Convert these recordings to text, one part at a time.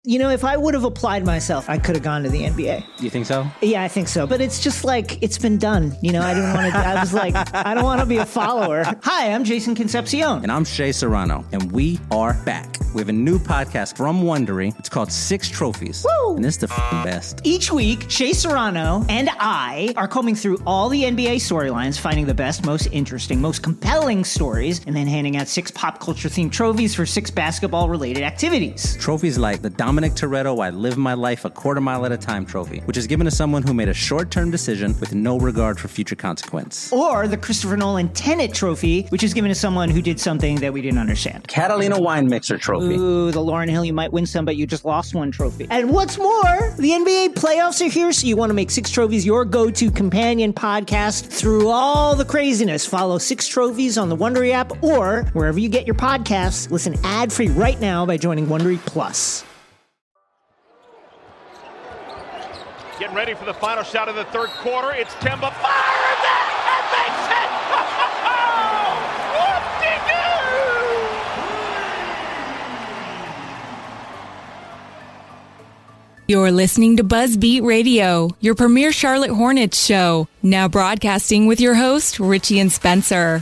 if I would have applied myself, I could have gone to the NBA. You think so? Yeah, I think so. But it's just like, it's been done. I didn't want to, I was like, I don't want to be a follower. Hi, I'm Jason Concepcion. And I'm Shea Serrano. And we are back. We have a new podcast from Wondery. It's called Six Trophies. Woo! And it's the best. Each week, Shea Serrano and I are combing through all the NBA storylines, finding the best, most interesting, most compelling stories, and then handing out 6 pop culture themed trophies for 6 basketball related activities. Trophies like the Dominic Toretto I Live My Life a Quarter Mile at a Time trophy, which is given to someone who made a short-term decision with no regard for future consequence. Or the Christopher Nolan Tenet trophy, which is given to someone who did something that we didn't understand. Catalina Wine Mixer trophy. Ooh, the Lauryn Hill, you might win some, but you just lost one trophy. And what's more, the NBA playoffs are here, so you want to make Six Trophies your go-to companion podcast through all the craziness. Follow Six Trophies on the Wondery app or wherever you get your podcasts. Listen ad-free right now by joining Wondery Plus. Getting ready for the final shot of the third quarter. It's Kemba fires it and makes it! Whoop-de-doo! You're listening to BuzzBeat Radio, your premier Charlotte Hornets show. Now broadcasting with your host, Richie and Spencer.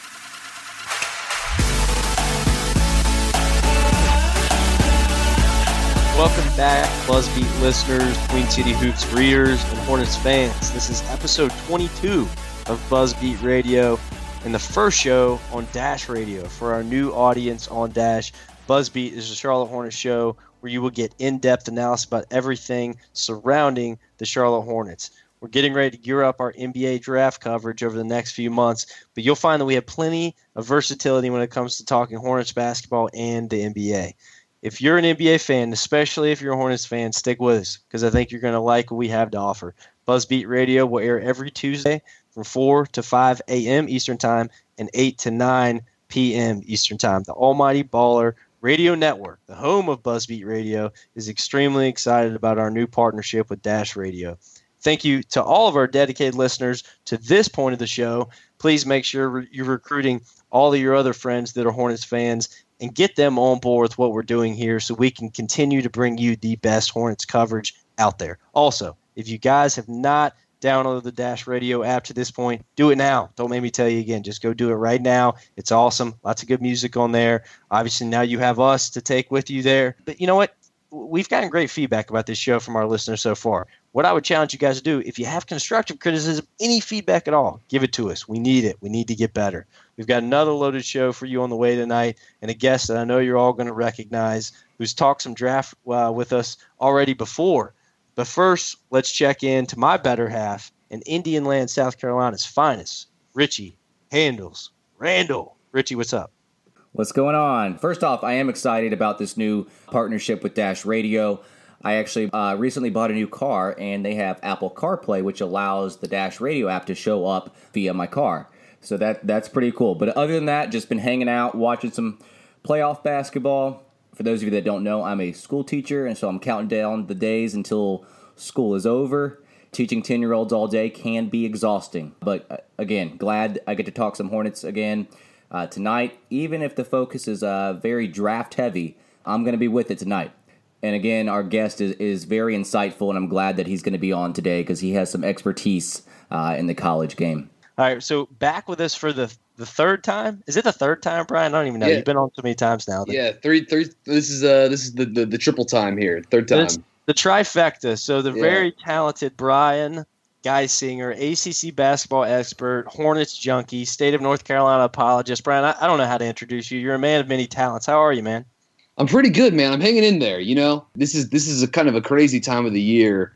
Welcome back, BuzzBeat listeners, Queen City Hoops readers, and Hornets fans. This is episode 22 of BuzzBeat Radio and the first show on Dash Radio. For our new audience on Dash, BuzzBeat is a Charlotte Hornets show where you will get in-depth analysis about everything surrounding the Charlotte Hornets. We're getting ready to gear up our NBA draft coverage over the next few months, but you'll find that we have plenty of versatility when it comes to talking Hornets basketball and the NBA. If you're an NBA fan, especially if you're a Hornets fan, stick with us because I think you're going to like what we have to offer. BuzzBeat Radio will air every Tuesday from 4 to 5 a.m. Eastern Time and 8 to 9 p.m. Eastern Time. The Almighty Baller Radio Network, the home of BuzzBeat Radio, is extremely excited about our new partnership with Dash Radio. Thank you to all of our dedicated listeners to this point of the show. Please make sure you're recruiting all of your other friends that are Hornets fans and get them on board with what we're doing here so we can continue to bring you the best Hornets coverage out there. Also, if you guys have not downloaded the Dash Radio app to this point, do it now. Don't make me tell you again. Just go do it right now. It's awesome. Lots of good music on there. Obviously, now you have us to take with you there. But you know what? We've gotten great feedback about this show from our listeners so far. What I would challenge you guys to do, if you have constructive criticism, any feedback at all, give it to us. We need it. We need to get better. We've got another loaded show for you on the way tonight, and a guest that I know you're all going to recognize who's talked some draft with us already before. But first, let's check in to my better half and Indian Land, South Carolina's finest, Richie Handles Randall. Richie, what's up? What's going on? First off, I am excited about this new partnership with Dash Radio. I actually recently bought a new car, and they have Apple CarPlay, which allows the Dash Radio app to show up via my car. So that's pretty cool. But other than that, just been hanging out, watching some playoff basketball. For those of you that don't know, I'm a school teacher, and so I'm counting down the days until school is over. Teaching 10-year-olds all day can be exhausting. But again, glad I get to talk some Hornets again tonight. Even if the focus is very draft-heavy, I'm going to be with it tonight. And again, our guest is very insightful, and I'm glad that he's going to be on today because he has some expertise in the college game. All right, so back with us for the third time. Is it the third time, Brian? I don't even know. Yeah. You've been on so many times now. Yeah, three. This is the triple time here. Third time. The trifecta. So the very talented Brian Geisinger, ACC basketball expert, Hornets junkie, state of North Carolina apologist. Brian, I don't know how to introduce you. You're a man of many talents. How are you, man? I'm pretty good, man. I'm hanging in there. You know, this is a kind of a crazy time of the year.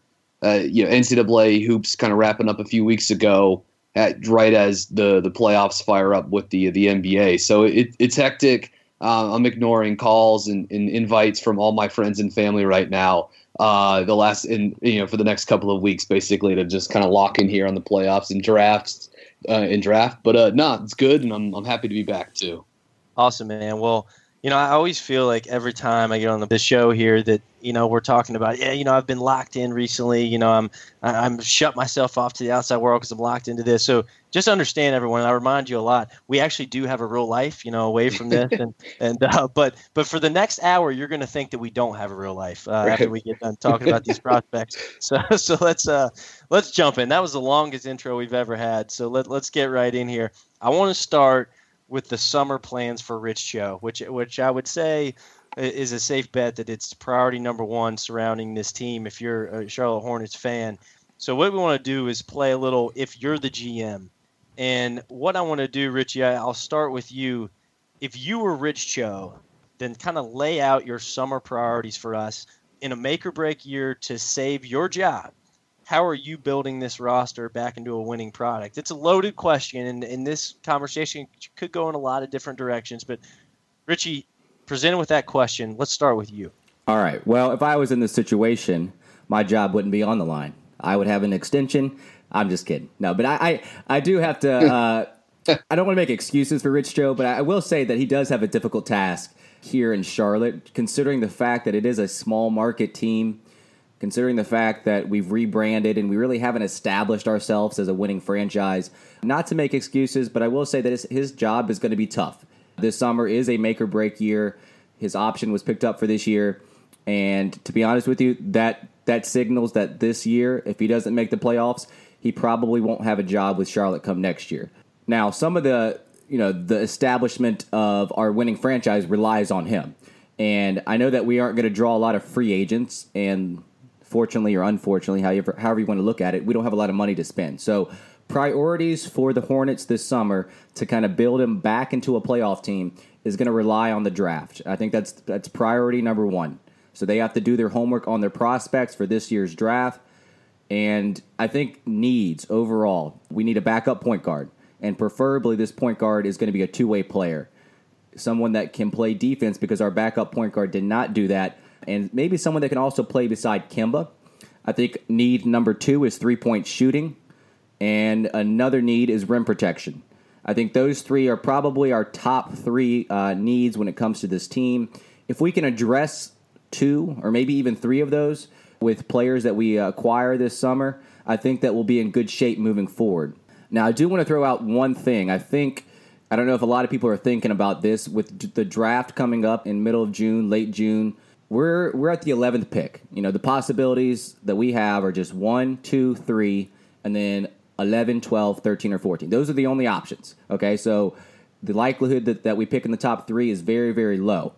NCAA hoops kind of wrapping up a few weeks ago, right as the playoffs fire up with the NBA. So it's hectic. I'm ignoring calls and invites from all my friends and family right now. For the next couple of weeks, basically, to just kind of lock in here on the playoffs and draft. But it's good, and I'm happy to be back too. Awesome, man. Well, I always feel like every time I get on the show here that, we're talking about, I've been locked in recently. I'm shut myself off to the outside world because I'm locked into this. So just understand, everyone, I remind you a lot, we actually do have a real life, away from this. But for the next hour, you're going to think that we don't have a real life after we get done talking about these prospects. So let's jump in. That was the longest intro we've ever had. So let's get right in here. I want to start with the summer plans for Rich Cho, which I would say is a safe bet that it's priority number one surrounding this team if you're a Charlotte Hornets fan. So what we want to do is play a little if you're the GM. And what I want to do, Richie, I'll start with you. If you were Rich Cho, then kind of lay out your summer priorities for us in a make-or-break year to save your job. How are you building this roster back into a winning product? It's a loaded question, and this conversation could go in a lot of different directions. But, Richie, presented with that question, let's start with you. All right. Well, if I was in this situation, my job wouldn't be on the line. I would have an extension. I'm just kidding. No, but I do have to I don't want to make excuses for Rich Cho, but I will say that he does have a difficult task here in Charlotte, considering the fact that it is a small market team, considering the fact that we've rebranded and we really haven't established ourselves as a winning franchise. Not to make excuses, but I will say that his job is going to be tough. This summer is a make-or-break year. His option was picked up for this year. And to be honest with you, that signals that this year, if he doesn't make the playoffs, he probably won't have a job with Charlotte come next year. Now, some of the establishment of our winning franchise relies on him. And I know that we aren't going to draw a lot of free agents, and fortunately or unfortunately, however you want to look at it, we don't have a lot of money to spend. So priorities for the Hornets this summer to kind of build him back into a playoff team is going to rely on the draft. I think that's priority number one. So they have to do their homework on their prospects for this year's draft. And I think needs overall, we need a backup point guard. And preferably this point guard is going to be a two-way player. Someone that can play defense because our backup point guard did not do that. And maybe someone that can also play beside Kemba. I think need number 2 is three-point shooting. And another need is rim protection. I think those three are probably our top 3 needs when it comes to this team. If we can address 2 or maybe even 3 of those with players that we acquire this summer, I think that we'll be in good shape moving forward. Now, I do want to throw out one thing. I don't know if a lot of people are thinking about this. With the draft coming up in middle of June, late June, we're at the 11th pick. The possibilities that we have are just 1, 2, 3, and then 11, 12, 13, or 14. Those are the only options. Okay, so the likelihood that we pick in the top 3 is very, very low.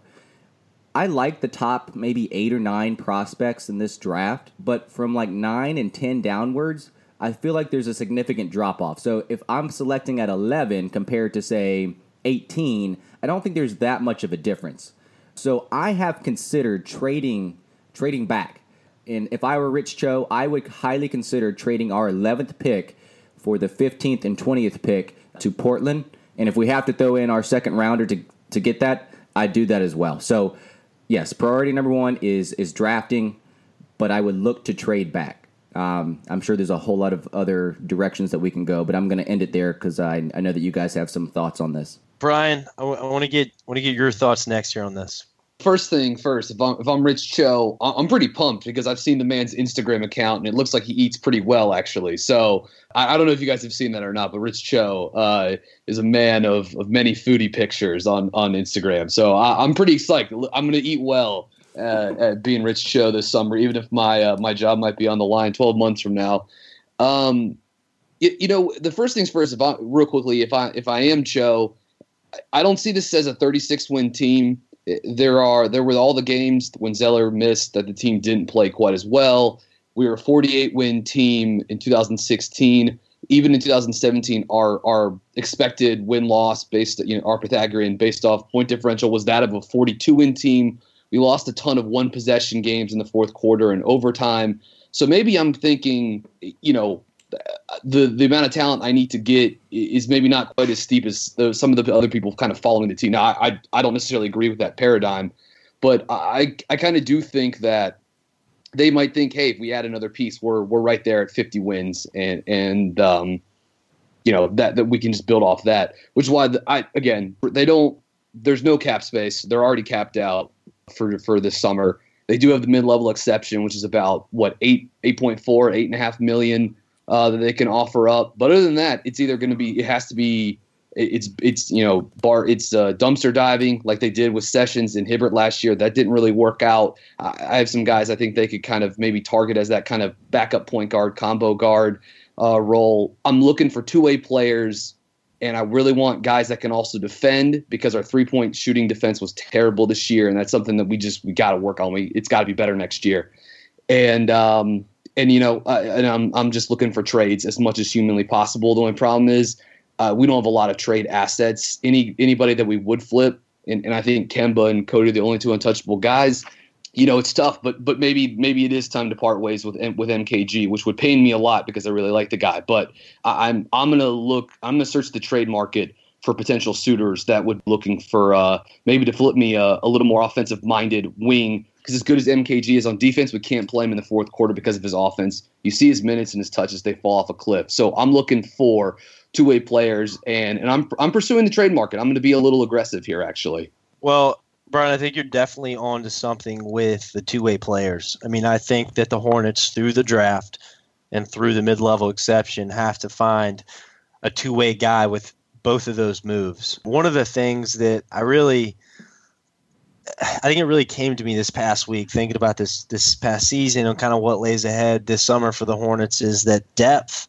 I like the top maybe 8 or 9 prospects in this draft, but from like 9 and 10 downwards, I feel like there's a significant drop-off. So if I'm selecting at 11 compared to, say, 18, I don't think there's that much of a difference. So I have considered trading back. And if I were Rich Cho, I would highly consider trading our 11th pick for the 15th and 20th pick to Portland. And if we have to throw in our second rounder to get that, I'd do that as well. So, yes, priority number 1 is drafting, but I would look to trade back. I'm sure there's a whole lot of other directions that we can go, but I'm going to end it there because I know that you guys have some thoughts on this. Brian, I want to get your thoughts next here on this. First thing first, if I'm Rich Cho, I'm pretty pumped because I've seen the man's Instagram account and it looks like he eats pretty well, actually. So I don't know if you guys have seen that or not, but Rich Cho is a man of many foodie pictures on Instagram. So I'm pretty psyched. I'm going to eat well at being Rich Cho this summer, even if my job might be on the line 12 months from now. The first things first, if I am Cho, I don't see this as a 36-win team. There were all the games when Zeller missed that the team didn't play quite as well. We were a 48-win team in 2016. Even in 2017, our expected win-loss based, our Pythagorean based off point differential was that of a 42-win team. We lost a ton of one-possession games in the fourth quarter and overtime. So maybe I'm thinking, the amount of talent I need to get is maybe not quite as steep as some of the other people kind of following the team. Now, I don't necessarily agree with that paradigm, but I kind of do think that they might think, hey, if we add another piece, we're right there at 50 wins, and that we can just build off that. Which is why they don't there's no cap space. They're already capped out for this summer. They do have the mid-level exception, which is about 8.5 million that they can offer up. But other than that, it's either going to be, it's dumpster diving like they did with Sessions and Hibbert last year. That didn't really work out. I have some guys I think they could kind of maybe target as that kind of backup point guard, combo guard role. I'm looking for two-way players, and I really want guys that can also defend, because our three-point shooting defense was terrible this year, and that's something that we got to work on. It's got to be better next year. And I'm just looking for trades as much as humanly possible. The only problem is we don't have a lot of trade assets. Anybody that we would flip, and I think Kemba and Cody are the only two untouchable guys. It's tough, but maybe it is time to part ways with MKG, which would pain me a lot because I really like the guy. But I'm gonna search the trade market for potential suitors that would be looking for maybe to flip me a little more offensive minded wing. Because as good as MKG is on defense, we can't play him in the fourth quarter because of his offense. You see his minutes and his touches, they fall off a cliff. So I'm looking for two-way players, and I'm pursuing the trade market. I'm going to be a little aggressive here, actually. Well, Brian, I think you're definitely on to something with the two-way players. I mean, I think that the Hornets, through the draft and through the mid-level exception, have to find a two-way guy with both of those moves. One of the things that I think it really came to me this past week, thinking about this past season and kind of what lays ahead this summer for the Hornets, is that depth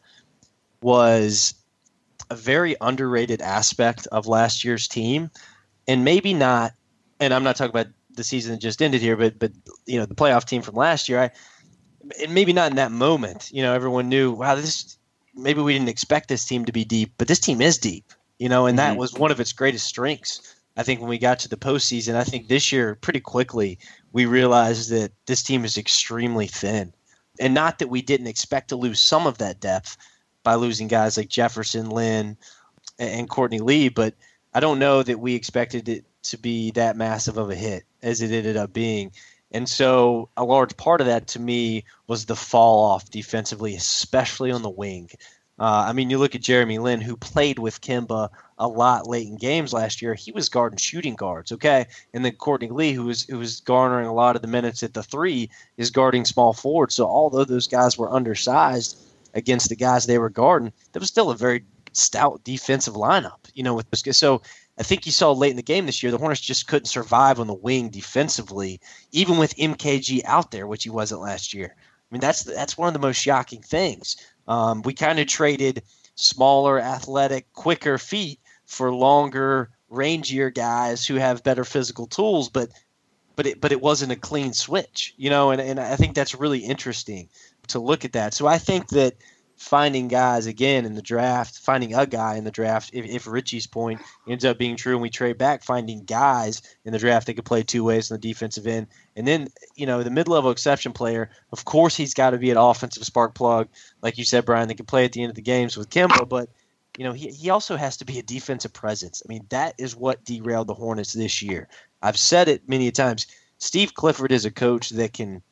was a very underrated aspect of last year's team, and maybe not. And I'm not talking about the season that just ended here, but the playoff team from last year. And maybe not in that moment. Everyone knew, wow, maybe we didn't expect this team to be deep, but this team is deep. And that was one of its greatest strengths. I think when we got to the postseason, I think this year pretty quickly we realized that this team is extremely thin, and not that we didn't expect to lose some of that depth by losing guys like Jefferson, Lynn, and Courtney Lee, but I don't know that we expected it to be that massive of a hit as it ended up being. And so a large part of that to me was the fall off defensively, especially on the wing. You look at Jeremy Lin, who played with Kemba a lot late in games last year. He was guarding shooting guards, okay? And then Courtney Lee, who was garnering a lot of the minutes at the three, is guarding small forward. So although those guys were undersized against the guys they were guarding, that was still a very stout defensive lineup, with those guys. So I think you saw late in the game this year, the Hornets just couldn't survive on the wing defensively, even with MKG out there, which he wasn't last year. I mean, that's one of the most shocking things. We kind of traded smaller, athletic, quicker feet for longer, rangier guys who have better physical tools, but it wasn't a clean switch, and I think that's really interesting to look at that. So I think that finding guys again in the draft, finding a guy in the draft, if Richie's point ends up being true and we trade back, finding guys in the draft that could play two ways on the defensive end. And then, the mid-level exception player, of course, he's got to be an offensive spark plug. Like you said, Brian, they can play at the end of the games with Kemba, but, he also has to be a defensive presence. I mean, that is what derailed the Hornets this year. I've said it many times. Steve Clifford is a coach that can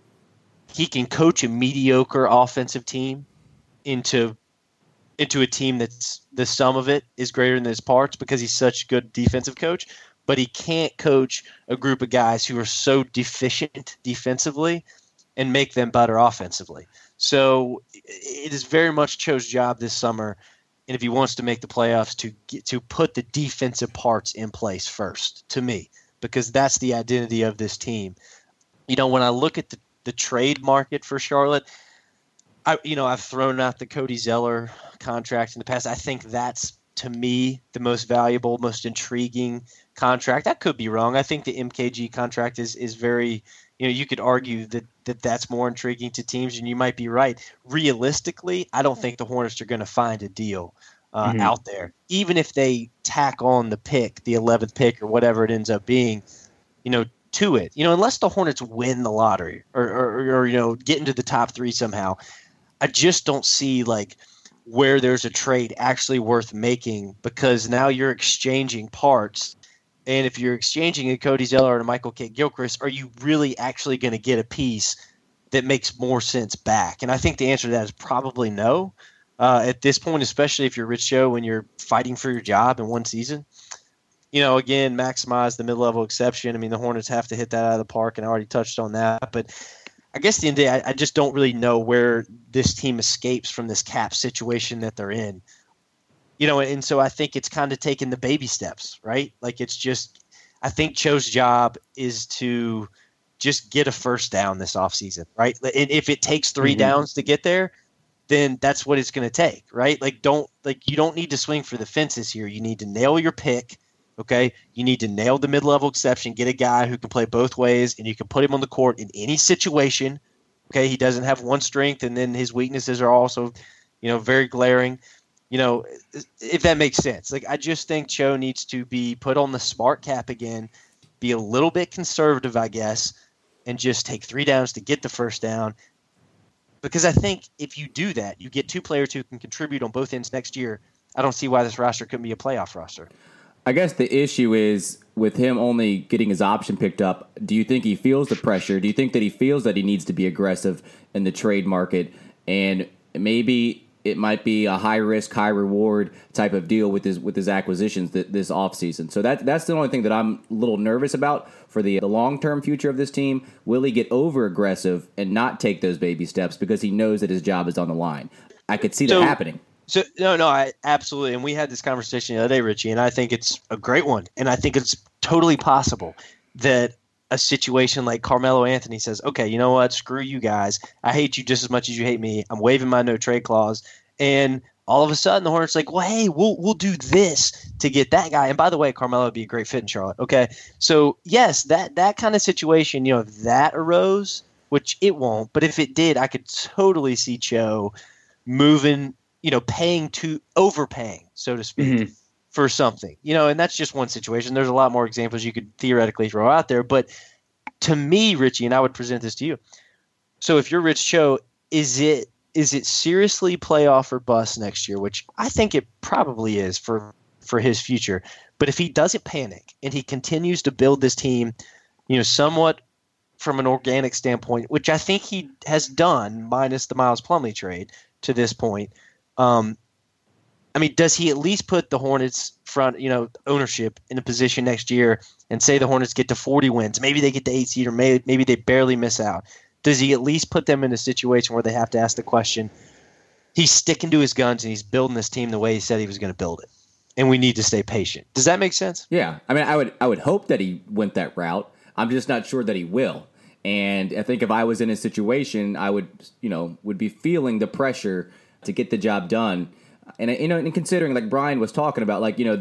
coach a mediocre offensive team into a team that's the sum of it is greater than its parts, because he's such a good defensive coach, but he can't coach a group of guys who are so deficient defensively and make them better offensively. So it is very much Cho's job this summer, and if he wants to make the playoffs, to put the defensive parts in place first, to me, because that's the identity of this team. When I look at the trade market for Charlotte, I've thrown out the Cody Zeller contract in the past. I think that's, to me, the most valuable, most intriguing contract. I could be wrong. I think the MKG contract is very, you could argue that that's more intriguing to teams, and you might be right. Realistically, I don't think the Hornets are going to find a deal out there, even if they tack on the pick, the 11th pick or whatever it ends up being, to it. Unless the Hornets win the lottery or get into the top three somehow. I just don't see where there's a trade actually worth making, because now you're exchanging parts. And if you're exchanging a Cody Zeller and a Michael Kidd-Gilchrist, are you really actually going to get a piece that makes more sense back? And I think the answer to that is probably no. At this point, especially if you're Rich Cho and you're fighting for your job in one season, again, maximize the mid-level exception. I mean, the Hornets have to hit that out of the park, and I already touched on that. But I guess at the end of the day, I just don't really know where this team escapes from this cap situation that they're in. And so I think it's kind of taking the baby steps, right? Like it's just – I think Cho's job is to just get a first down this offseason, right? And if it takes 3 downs to get there, then that's what it's going to take, right? You don't need to swing for the fences here. You need to nail your pick. Okay, you need to nail the mid-level exception, get a guy who can play both ways, and you can put him on the court in any situation. Okay, he doesn't have one strength, and then his weaknesses are also, very glaring. If that makes sense. Like, I just think Cho needs to be put on the smart cap again, be a little bit conservative, I guess, and just take 3 downs to get the first down. Because I think if you do that, you get 2 players who can contribute on both ends next year. I don't see why this roster couldn't be a playoff roster. I guess the issue is with him only getting his option picked up, do you think he feels the pressure? Do you think that he feels that he needs to be aggressive in the trade market? And maybe it might be a high risk, high reward type of deal with his acquisitions this offseason. So that's the only thing that I'm a little nervous about for the long-term future of this team. Will he get over aggressive and not take those baby steps because he knows that his job is on the line? I could see that happening. So no, I absolutely, and we had this conversation the other day, Richie, and I think it's a great one, and I think it's totally possible that a situation like Carmelo Anthony says, okay, you know what, screw you guys, I hate you just as much as you hate me, I'm waiving my no trade clause, and all of a sudden the Hornets like, well, hey, we'll do this to get that guy, and by the way, Carmelo would be a great fit in Charlotte. Okay, so yes, that kind of situation, if that arose, which it won't, but if it did, I could totally see Cho moving. Overpaying, so to speak, for something, and that's just one situation. There's a lot more examples you could theoretically throw out there. But to me, Richie, and I would present this to you. So if you're Rich Cho, is it seriously playoff or bust next year, which I think it probably is for his future. But if he doesn't panic and he continues to build this team, somewhat from an organic standpoint, which I think he has done minus the Miles Plumlee trade to this point, does he at least put the Hornets front, ownership in a position next year and say the Hornets get to 40 wins, maybe they get to 8 seed, or maybe they barely miss out? Does he at least put them in a situation where they have to ask the question, he's sticking to his guns and he's building this team the way he said he was going to build it, and we need to stay patient? Does that make sense? Yeah. I would hope that he went that route. I'm just not sure that he will. And I think if I was in his situation, I would be feeling the pressure to get the job done. And and considering, like Brian was talking about,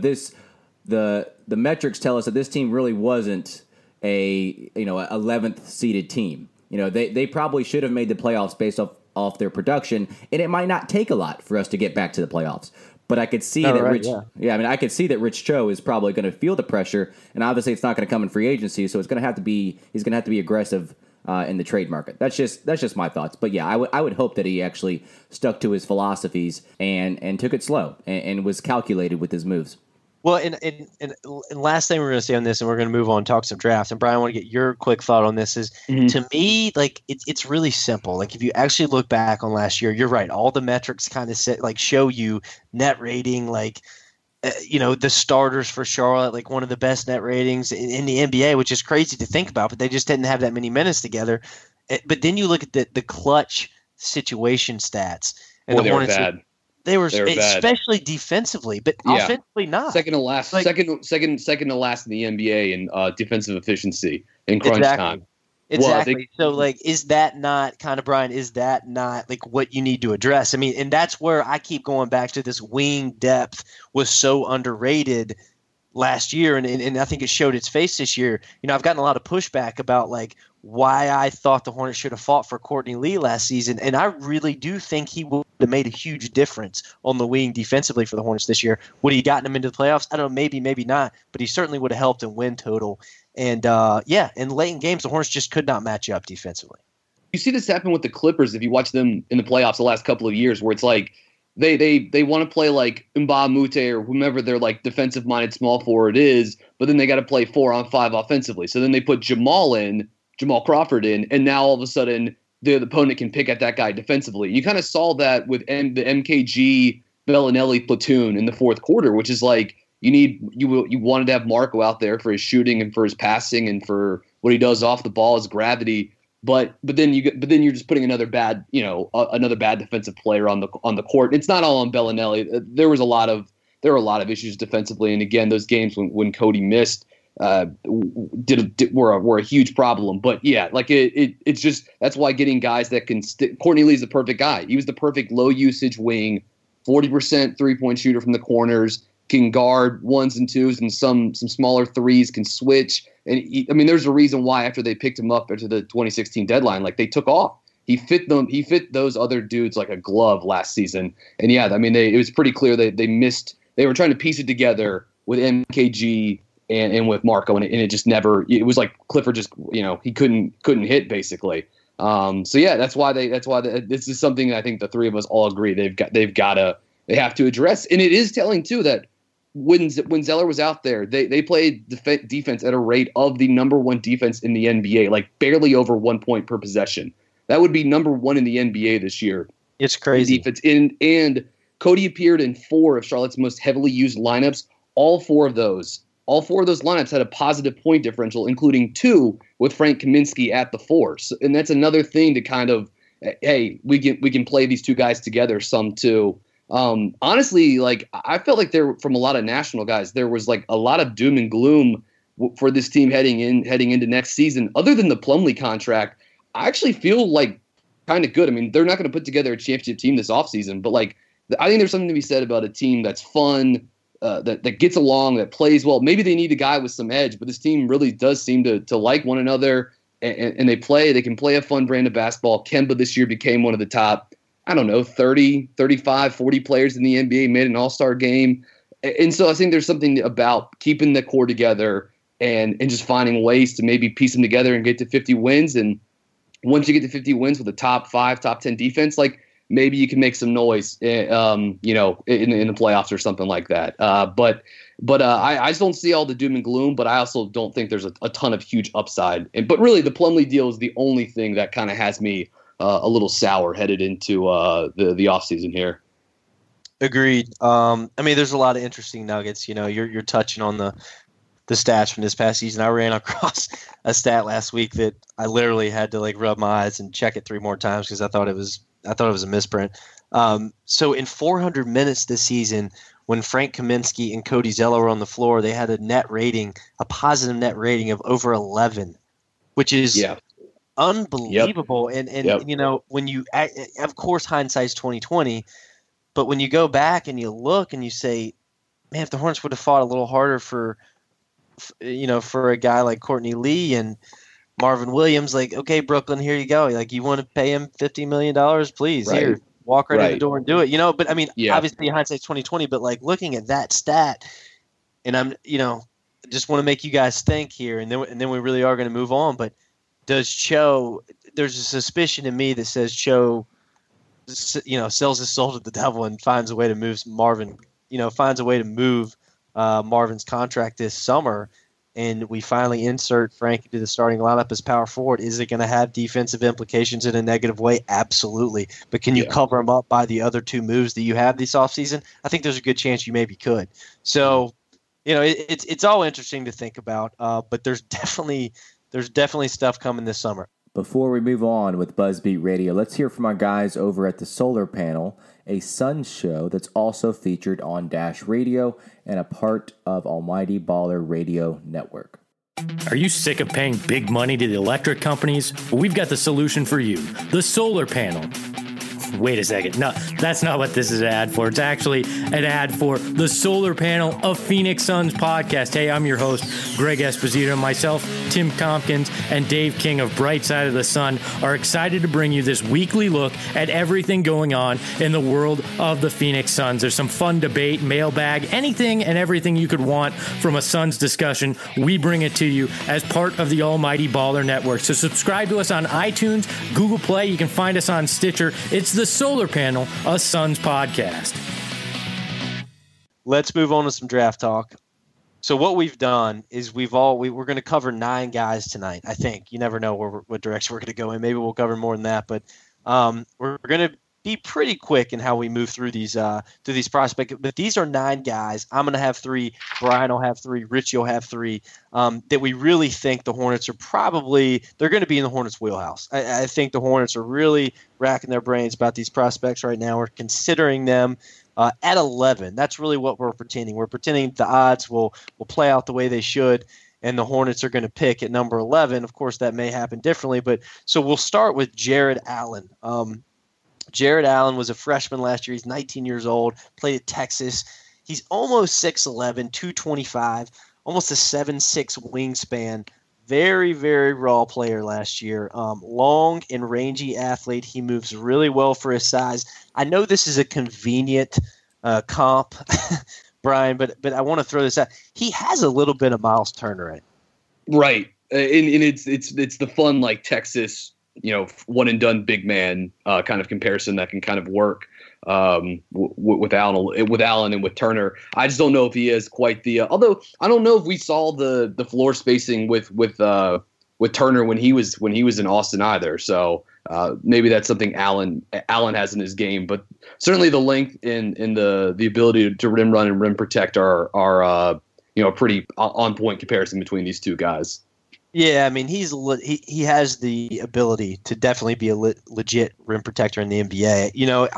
the metrics tell us that this team really wasn't a 11th seeded team. They probably should have made the playoffs based off their production, and it might not take a lot for us to get back to the playoffs. But I could see I could see that Rich Cho is probably going to feel the pressure, and obviously it's not going to come in free agency, so he's going to have to be aggressive in the trade market. That's just my thoughts. But yeah, I would hope that he actually stuck to his philosophies and took it slow and was calculated with his moves. Well, and last thing we're going to say on this, and we're going to move on and talk some drafts. And Brian, I want to get your quick thought on this. Is to me, it's really simple. Like if you actually look back on last year, you're right. All the metrics kind of show you net rating, the starters for Charlotte, one of the best net ratings in the NBA, which is crazy to think about, but they just didn't have that many minutes together. But then you look at the clutch situation stats, and the Hornets were bad. They were especially defensively, but offensively not. Second to last in the NBA in defensive efficiency in crunch time. Exactly. So, is that not kind of, Brian, is that not what you need to address? I mean, and that's where I keep going back to this wing depth was so underrated last year. And I think it showed its face this year. I've gotten a lot of pushback about why I thought the Hornets should have fought for Courtney Lee last season. And I really do think he would have made a huge difference on the wing defensively for the Hornets this year. Would he gotten him into the playoffs? I don't know, maybe not, but he certainly would have helped in win total. And in late in games, the Hornets just could not match up defensively. You see this happen with the Clippers if you watch them in the playoffs the last couple of years, where it's they want to play Mbah Moute or whomever their defensive-minded small forward is, but then they got to play 4-on-5 offensively. So then they put Jamal Crawford in, and now all of a sudden the opponent can pick at that guy defensively. You kind of saw that with the MKG Bellinelli platoon in the fourth quarter, which is You wanted to have Marco out there for his shooting and for his passing and for what he does off the ball, his gravity. But then you're just putting another bad defensive player on the court. It's not all on Bellinelli. There were a lot of issues defensively, and again, those games when Cody missed were a huge problem. But yeah, like it's just that's why getting guys that can stick. Courtney Lee's the perfect guy. He was the perfect low usage wing, 40% 3-point shooter from the corners, can guard ones and twos and some smaller threes, can switch. And there's a reason why after they picked him up after the 2016 deadline, like they took off. He fit those other dudes like a glove last season. And yeah, it was pretty clear that they missed. They were trying to piece it together with MKG and with Marco, and it just never. It was like Clifford just he couldn't hit basically. So yeah, that's why this is something I think the three of us all agree they have to address. And it is telling too that when Zeller was out there, they played defense at a rate of the number one defense in the NBA, like barely over 1 point per possession. That would be number one in the NBA this year. It's crazy. Defense. And Cody appeared in 4 of Charlotte's most heavily used lineups. All four of those lineups had a positive point differential, including 2 with Frank Kaminsky at the 4. So, and that's another thing to kind of, hey, we can play these two guys together some too. Honestly, like I felt like there from a lot of national guys, there was like a lot of doom and gloom for this team heading into next season. Other than the Plumlee contract, I actually feel like kind of good. I mean, they're not going to put together a championship team this offseason, but like I think there's something to be said about a team that's fun, that gets along, that plays well. Maybe they need a guy with some edge, but this team really does seem to like one another, and they can play a fun brand of basketball. Kemba this year became one of the top, 30, 35, 40 players in the NBA, made an all-star game. And so I think there's something about keeping the core together and just finding ways to maybe piece them together and get to 50 wins. And once you get to 50 wins with a top 5, top 10 defense, like maybe you can make some noise, in the playoffs or something like that. But I just don't see all the doom and gloom, but I also don't think there's a ton of huge upside. But really, the Plumlee deal is the only thing that kind of has me a little sour headed into the offseason here. Agreed. There's a lot of interesting nuggets. You're touching on the stats from this past season. I ran across a stat last week that I literally had to like rub my eyes and check it 3 more times because I thought it was a misprint. So in 400 minutes this season, when Frank Kaminsky and Cody Zeller were on the floor, they had a positive net rating of over 11, which is unbelievable. Yep. And when you, of course, hindsight's 20/20, but when you go back and you look and you say, man, if the Hornets would have fought a little harder for a guy like Courtney Lee and Marvin Williams, like, okay, Brooklyn, here you go. Like, you want to pay him $50 million, please. Right. Here, walk right in the door and do it. But obviously hindsight's 20/20, but like looking at that stat, and I'm, just want to make you guys think here, and then we really are going to move on. But does Cho? There's a suspicion in me that says Cho, sells his soul to the devil and finds a way to move Marvin. Marvin's contract this summer, and we finally insert Frank into the starting lineup as power forward. Is it going to have defensive implications in a negative way? Absolutely. But can you cover them up by the other 2 moves that you have this offseason? I think there's a good chance you maybe could. So, it's all interesting to think about, but there's definitely stuff coming this summer. Before we move on with BuzzBeat Radio, let's hear from our guys over at the Solar Panel, a Suns show that's also featured on Dash Radio and a part of Almighty Baller Radio Network. Are you sick of paying big money to the electric companies? Well, we've got the solution for you, the Solar Panel. Wait a second. No, that's not what this is an ad for. It's actually an ad for the Solar Panel of Phoenix Suns podcast. Hey, I'm your host, Greg Esposito. Myself, Tim Tompkins, and Dave King of Bright Side of the Sun are excited to bring you this weekly look at everything going on in the world of the Phoenix Suns. There's some fun debate, mailbag, anything and everything you could want from a Suns discussion. We bring it to you as part of the Almighty Baller Network. So subscribe to us on iTunes, Google Play. You can find us on Stitcher. It's the Solar Panel, a Suns podcast. Let's move on to some draft talk. So what we've done is we're going to cover 9 guys tonight. I think you never know what direction we're going to go in. Maybe we'll cover more than that, but we're going to be pretty quick in how we move through these prospects. But these are 9 guys. I'm going to have 3. Brian will have 3. Richie will have 3. That we really think the Hornets they're going to be in the Hornets' wheelhouse. I think the Hornets are really racking their brains about these prospects right now. We're considering them at 11. That's really what we're pretending. We're pretending the odds will play out the way they should, and the Hornets are going to pick at number 11. Of course, that may happen differently. But so we'll start with Jared Allen. Jared Allen was a freshman last year. He's 19 years old, played at Texas. He's almost 6'11", 225, almost a 7'6" wingspan. Very, very raw player last year. Long and rangy athlete. He moves really well for his size. I know this is a convenient comp, Brian, but I want to throw this out. He has a little bit of Miles Turner in it. Right. And it's the fun, like, Texas, one and done big man kind of comparison that can kind of work with Allen and with Turner. I just don't know if he is quite the. Although I don't know if we saw the floor spacing with Turner when he was in Austin either. So maybe that's something Allen has in his game. But certainly the length and the ability to rim run and rim protect are pretty on point comparison between these two guys. Yeah, I mean, he has the ability to definitely be a legit rim protector in the NBA.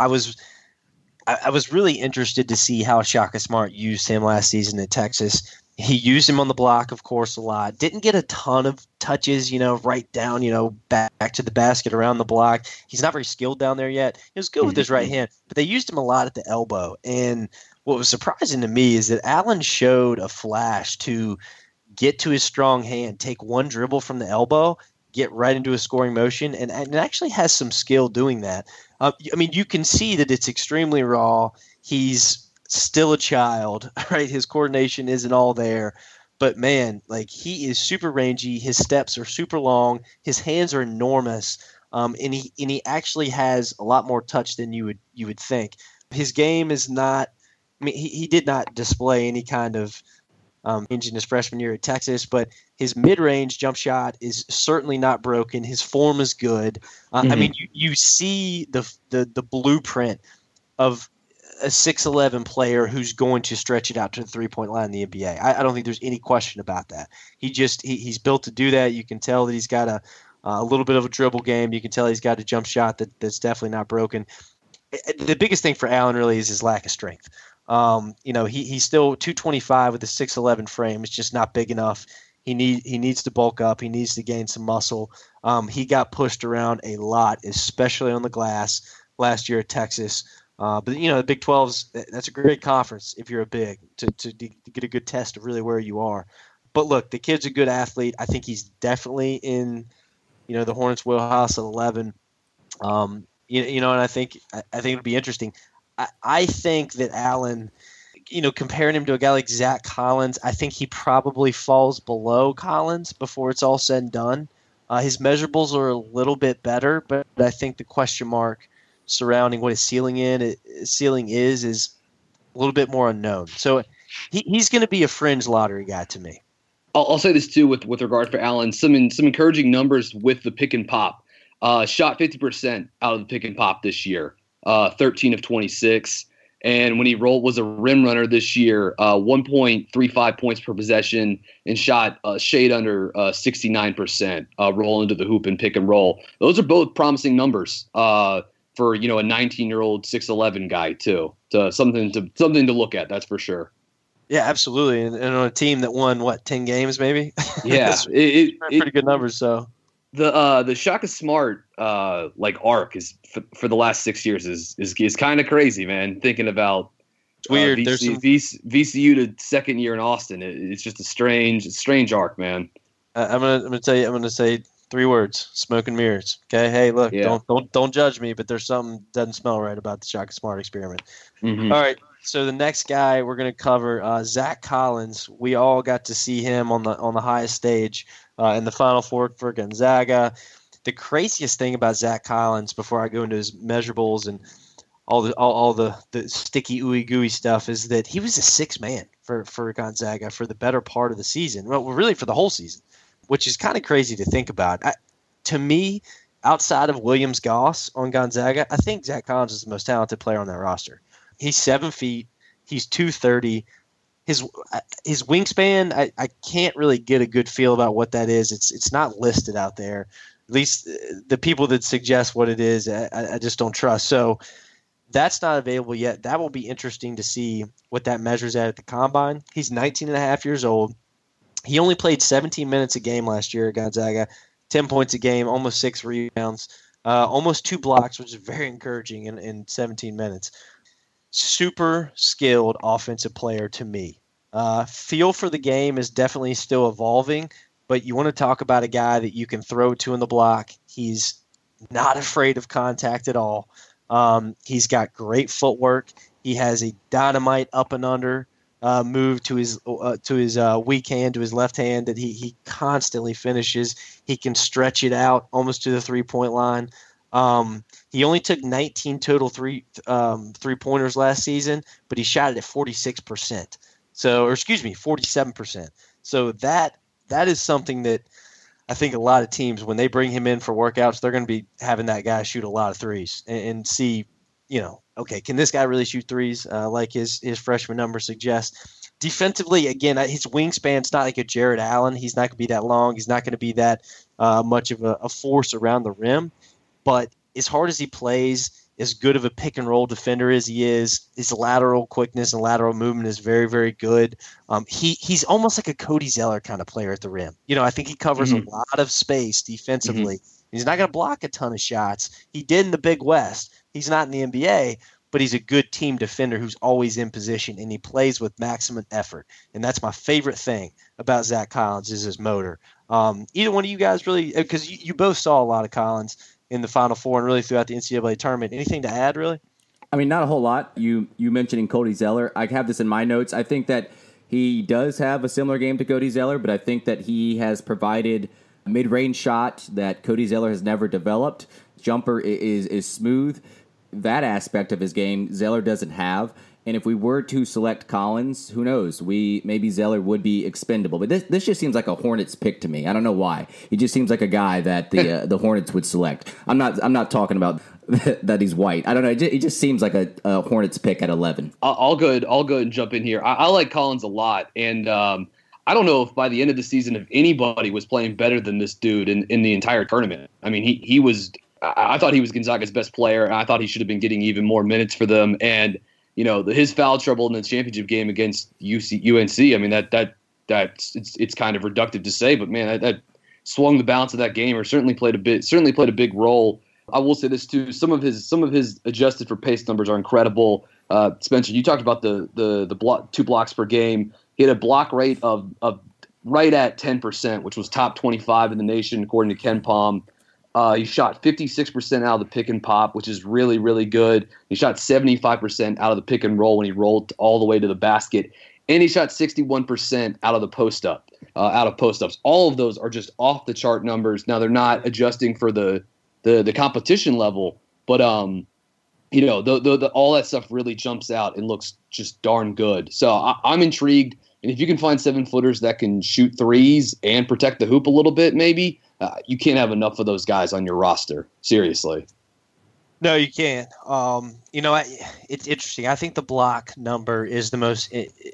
I was really interested to see how Shaka Smart used him last season at Texas. He used him on the block, of course, a lot. Didn't get a ton of touches, right down, back to the basket around the block. He's not very skilled down there yet. He was good with his right hand, but they used him a lot at the elbow. And what was surprising to me is that Allen showed a flash to get to his strong hand, take one dribble from the elbow, get right into a scoring motion, and actually has some skill doing that. You can see that it's extremely raw. He's still a child, right? His coordination isn't all there. But, man, he is super rangy. His steps are super long. His hands are enormous. And he actually has a lot more touch than you would think. His game is not – he did not display any kind of – in his freshman year at Texas, but his mid-range jump shot is certainly not broken. His form is good. You see the blueprint of a 6'11" player who's going to stretch it out to the three-point line in the NBA. I don't think there's any question about that. He's built to do that. You can tell that he's got a little bit of a dribble game. You can tell he's got a jump shot that's definitely not broken. The biggest thing for Allen really is his lack of strength. He's still 225 with a 6'11" frame. It's just not big enough. He needs to bulk up. He needs to gain some muscle. He got pushed around a lot, especially on the glass last year at Texas. But the Big 12's that's a great conference if you're a big to get a good test of really where you are. But look, the kid's a good athlete. I think he's definitely in the Hornets' wheelhouse at 11. And I think it'll be interesting. I think that Allen, comparing him to a guy like Zach Collins, I think he probably falls below Collins before it's all said and done. His measurables are a little bit better, but I think the question mark surrounding what his ceiling is a little bit more unknown. So he's going to be a fringe lottery guy to me. I'll say this too with regard for Allen. Some encouraging numbers with the pick and pop. Shot 50% out of the pick and pop this year. 13 of 26. And when he was a rim runner this year, 1.35 points per possession and shot a shade under 69% roll into the hoop and pick and roll. Those are both promising numbers for a 19-year-old 6'11" guy too. So something to look at, that's for sure. Yeah, absolutely. And on a team that won 10 games maybe. Yeah, pretty good numbers. So. The Shaka Smart arc is for the last 6 years is kind of crazy, man. Thinking about it's weird. VCU to second year in Austin. It's just a strange arc, man. I'm gonna tell you. I'm gonna say 3 words: smoke and mirrors. Okay. Hey, look, don't judge me, but there's something doesn't smell right about the Shaka Smart experiment. Mm-hmm. All right. So the next guy we're gonna cover, Zach Collins. We all got to see him on the highest stage. In the Final Four for Gonzaga. The craziest thing about Zach Collins, before I go into his measurables and all the sticky ooey gooey stuff, is that he was a 6th man for Gonzaga for the better part of the season. Well, really for the whole season, which is kind of crazy to think about. To me, outside of Williams-Goss on Gonzaga, I think Zach Collins is the most talented player on that roster. He's 7 feet. He's 230. His wingspan, I can't really get a good feel about what that is. It's not listed out there. At least the people that suggest what it is, I just don't trust. So that's not available yet. That will be interesting to see what that measures at the Combine. He's 19 and a half years old. He only played 17 minutes a game last year at Gonzaga, 10 points a game, almost 6 rebounds, almost 2 blocks, which is very encouraging in 17 minutes. Super skilled offensive player to me. Feel for the game is definitely still evolving, but you want to talk about a guy that you can throw to in the block. He's not afraid of contact at all. He's got great footwork. He has a dynamite up and under move to his weak hand, to his left hand that he constantly finishes. He can stretch it out almost to the 3-point line. He only took 19 total three-pointers last season, but he shot it at 46%. 47%. So that is something that I think a lot of teams, when they bring him in for workouts, they're going to be having that guy shoot a lot of threes and see, okay, can this guy really shoot threes like his freshman number suggests? Defensively, again, his wingspan's not like a Jared Allen. He's not going to be that long. He's not going to be that much of a force around the rim. But as hard as he plays, as good of a pick-and-roll defender as he is, his lateral quickness and lateral movement is very, very good. He's almost like a Cody Zeller kind of player at the rim. I think he covers a lot of space defensively. Mm-hmm. He's not going to block a ton of shots. He did in the Big West. He's not in the NBA, but he's a good team defender who's always in position, and he plays with maximum effort. And that's my favorite thing about Zach Collins is his motor. Either one of you guys really – because you both saw a lot of Collins – in the Final Four and really throughout the NCAA tournament. Anything to add, really? I mean, not a whole lot. You mentioning Cody Zeller. I have this in my notes. I think that he does have a similar game to Cody Zeller, but I think that he has provided a mid-range shot that Cody Zeller has never developed. Jumper is smooth. That aspect of his game, Zeller doesn't have. And if we were to select Collins, who knows? Maybe Zeller would be expendable. But this just seems like a Hornets pick to me. I don't know why. He just seems like a guy that the Hornets would select. I'm not talking about that he's white. I don't know. It just seems like a Hornets pick at 11. I'll go ahead and jump in here. I like Collins a lot, and I don't know if by the end of the season, if anybody was playing better than this dude in the entire tournament. I mean, he was. I thought he was Gonzaga's best player, and I thought he should have been getting even more minutes for them. And his foul trouble in the championship game against UNC. I mean, it's kind of reductive to say, but man, that swung the balance of that game, or certainly played a big role. I will say this too: some of his adjusted for pace numbers are incredible. Spencer, you talked about the 2 blocks per game. He had a block rate of right at 10%, which was top 25 in the nation according to KenPom. He shot 56% out of the pick and pop, which is really, really good. He shot 75% out of the pick and roll when he rolled all the way to the basket. And he shot 61% out of the post-ups. All of those are just off-the-chart numbers. Now, they're not adjusting for the competition level, but all that stuff really jumps out and looks just darn good. So I'm intrigued. And if you can find 7-footers that can shoot threes and protect the hoop a little bit, maybe – you can't have enough of those guys on your roster. Seriously. No, you can't. It's interesting. I think the block number is the most.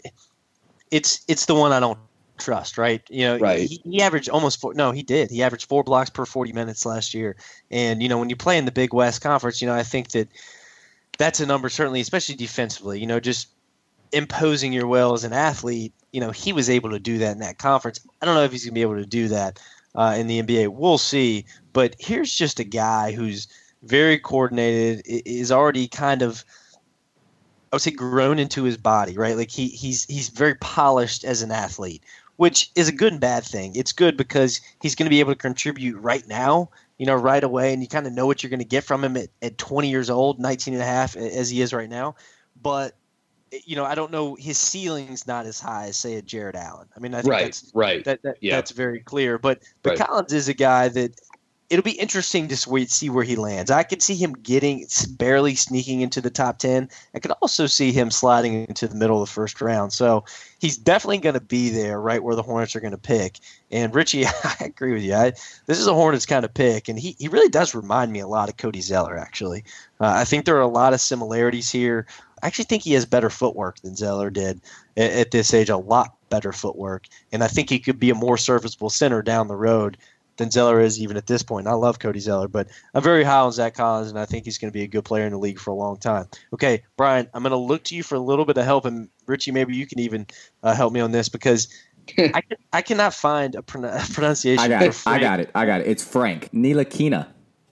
It's the one I don't trust. Right. Right. He averaged almost 4. No, he did. He averaged 4 blocks per 40 minutes last year. And when you play in the Big West Conference, I think that's a number certainly, especially defensively. Just imposing your will as an athlete. He was able to do that in that conference. I don't know if he's going to be able to do that in the NBA. We'll see. But here's just a guy who's very coordinated, is already kind of, I would say, grown into his body, right? Like he's very polished as an athlete, which is a good and bad thing. It's good because he's going to be able to contribute right now, right away, and you kind of know what you're going to get from him at 20 years old, 19 and a half, as he is right now. But I don't know. His ceiling's not as high as, say, a Jared Allen. I mean, I think that's very clear. But Collins is a guy that it'll be interesting to see where he lands. I could see him barely sneaking into the top 10. I could also see him sliding into the middle of the first round. So he's definitely going to be there right where the Hornets are going to pick. And Richie, I agree with you. This is a Hornets kind of pick, and he really does remind me a lot of Cody Zeller, actually. I think there are a lot of similarities here. I actually think he has better footwork than Zeller did at this age, a lot better footwork. And I think he could be a more serviceable center down the road than Zeller is even at this point. I love Cody Zeller, but I'm very high on Zach Collins, and I think he's going to be a good player in the league for a long time. Okay, Brian, I'm going to look to you for a little bit of help, and Richie, maybe you can even help me on this because I cannot find a pronunciation. I got it. It's Frank Ntilikina.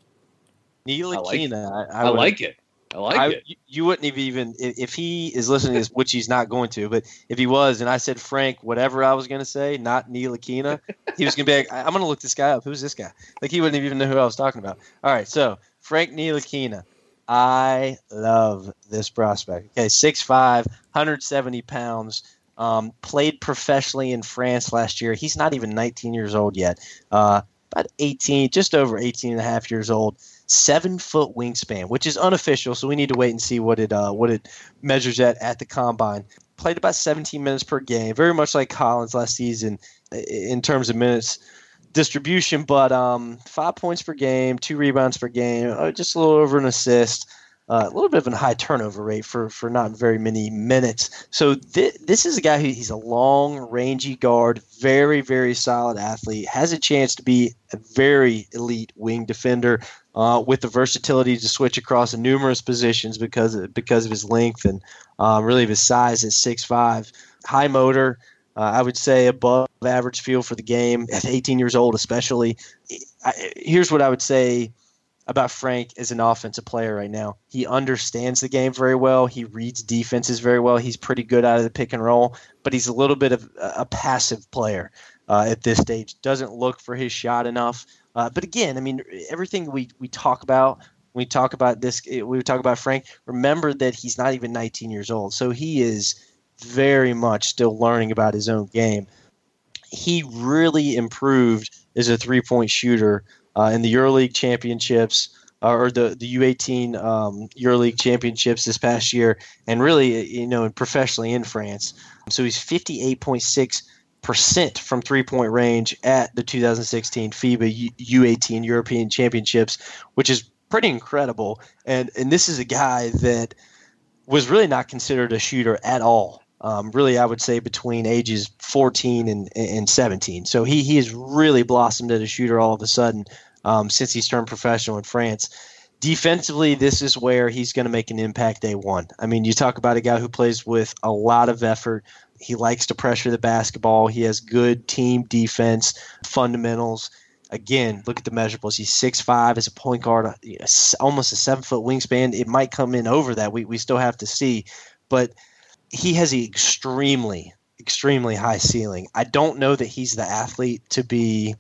Ntilikina. I like it. You wouldn't have even, if he is listening to this, which he's not going to, but if he was, and I said Frank, whatever I was going to say, not Ntilikina, he was going to be like, I'm going to look this guy up. Who's this guy? Like, he wouldn't even know who I was talking about. All right, so Frank Ntilikina. I love this prospect. Okay, 6'5", 170 pounds, played professionally in France last year. He's not even 19 years old yet. About 18, just over 18 and a half years old. 7-foot wingspan, which is unofficial, so we need to wait and see what it measures at the combine. Played about 17 minutes per game, very much like Collins last season in terms of minutes distribution, but 5 points per game, 2 rebounds per game, just a little over an assist, a little bit of a high turnover rate for not very many minutes. So this is a guy he's a long, rangy guard, very, very solid athlete, has a chance to be a very elite wing defender with the versatility to switch across numerous positions because of his length and really of his size at 6'5". High motor, I would say above average feel for the game at 18 years old especially. Here's what I would say about Frank as an offensive player right now. He understands the game very well. He reads defenses very well. He's pretty good out of the pick and roll, but he's a little bit of a passive player at this stage. Doesn't look for his shot enough. But again, I mean, everything we talk about when we talk about this, we talk about Frank, remember that he's not even 19 years old. So he is very much still learning about his own game. He really improved as a three-point shooter in the EuroLeague championships or the U18 EuroLeague championships this past year, and really, professionally in France. So he's 58.6% from three-point range at the 2016 FIBA U18 European Championships, which is pretty incredible. And this is a guy that was really not considered a shooter at all. Really, I would say between ages 14 and 17. So he has really blossomed as a shooter all of a sudden since he's turned professional in France. Defensively, this is where he's going to make an impact day one. I mean, you talk about a guy who plays with a lot of effort. He likes to pressure the basketball. He has good team defense fundamentals. Again, look at the measurables. He's 6'5", as a point guard, almost a 7-foot wingspan. It might come in over that. We still have to see. But he has an extremely, extremely high ceiling. I don't know that he's the athlete to be,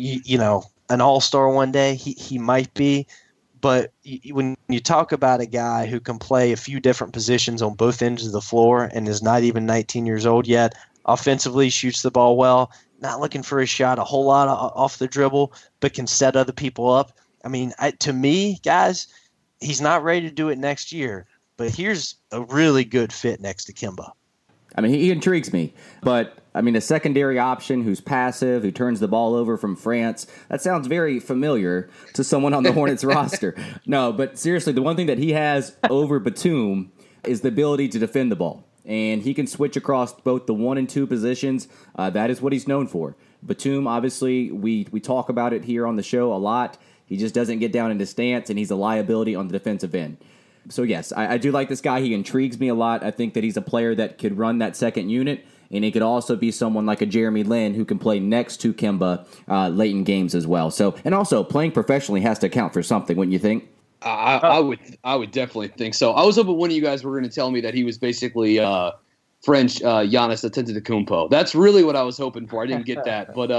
an all-star one day. He might be. But when you talk about a guy who can play a few different positions on both ends of the floor and is not even 19 years old yet, offensively shoots the ball well, not looking for a shot a whole lot off the dribble, but can set other people up. I mean, to me, guys, he's not ready to do it next year, but here's a really good fit next to Kemba. I mean, he intrigues me, but I mean, a secondary option who's passive, who turns the ball over from France, that sounds very familiar to someone on the Hornets roster. No, but seriously, the one thing that he has over Batum is the ability to defend the ball. And he can switch across both the 1 and 2 positions. That is what he's known for. Batum, obviously, we talk about it here on the show a lot. He just doesn't get down into stance, and he's a liability on the defensive end. So, yes, I do like this guy. He intrigues me a lot. I think that he's a player that could run that second unit, and he could also be someone like a Jeremy Lin who can play next to Kemba late in games as well. So, and also, playing professionally has to count for something, wouldn't you think? I would definitely think so. I was hoping one of you guys were going to tell me that he was basically French Giannis Antetokounmpo. That's really what I was hoping for. I didn't get that, but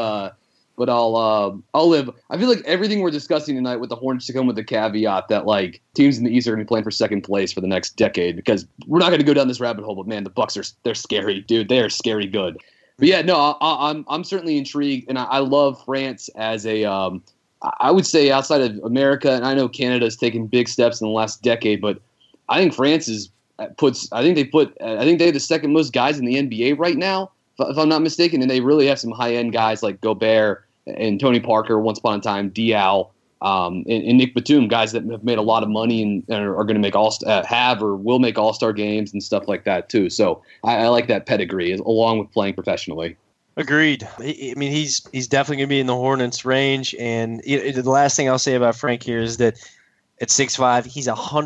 I'll live. I feel like everything we're discussing tonight with the Hornets to come with the caveat that like teams in the East are going to be playing for second place for the next decade, because we're not going to go down this rabbit hole. But man, the Bucks they're scary, dude. They are scary good. But yeah, no, I'm certainly intrigued, and I love France as a I would say outside of America, and I know Canada's taken big steps in the last decade, but I think France I think they have the second most guys in the NBA right now, if I'm not mistaken, and they really have some high end guys like Gobert and Tony Parker, once upon a time, Diaw, and Nick Batum, guys that have made a lot of money and are going to make will make All-Star games and stuff like that too. So I like that pedigree along with playing professionally. Agreed. I mean, he's definitely going to be in the Hornets range. And the last thing I'll say about Frank here is that at 6'5", he's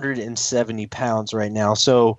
170 pounds right now. So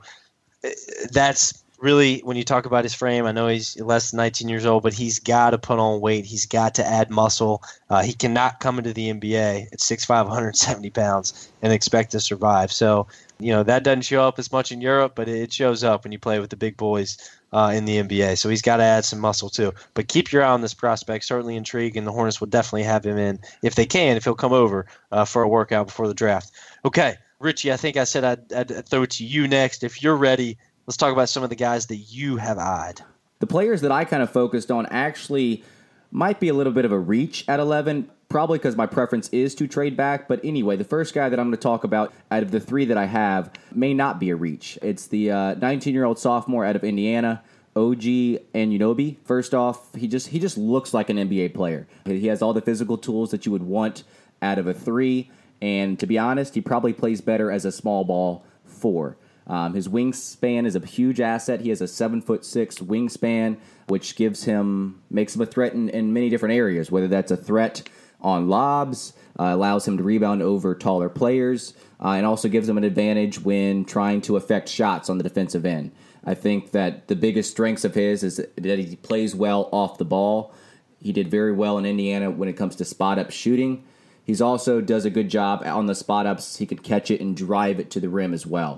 that's really, when you talk about his frame, I know he's less than 19 years old, but he's got to put on weight. He's got to add muscle. He cannot come into the NBA at 6'5", 170 pounds and expect to survive. So, that doesn't show up as much in Europe, but it shows up when you play with the big boys in the NBA. So he's got to add some muscle too. But keep your eye on this prospect. Certainly intrigued, and the Hornets will definitely have him in if he'll come over for a workout before the draft. Okay, Richie, I think I said I'd throw it to you next. If you're ready, let's talk about some of the guys that you have eyed. The players that I kind of focused on actually might be a little bit of a reach at 11, probably because my preference is to trade back. But anyway, the first guy that I'm going to talk about out of the three that I have may not be a reach. It's the 19-year-old sophomore out of Indiana, OG Anunoby. First off, he just looks like an NBA player. He has all the physical tools that you would want out of a 3. And to be honest, he probably plays better as a small ball 4. His wingspan is a huge asset. He has a 7'6" wingspan, which makes him a threat in many different areas, whether that's a threat on lobs, allows him to rebound over taller players, and also gives him an advantage when trying to affect shots on the defensive end. I think that the biggest strengths of his is that he plays well off the ball. He did very well in Indiana when it comes to spot-up shooting. He also does a good job on the spot-ups. He could catch it and drive it to the rim as well.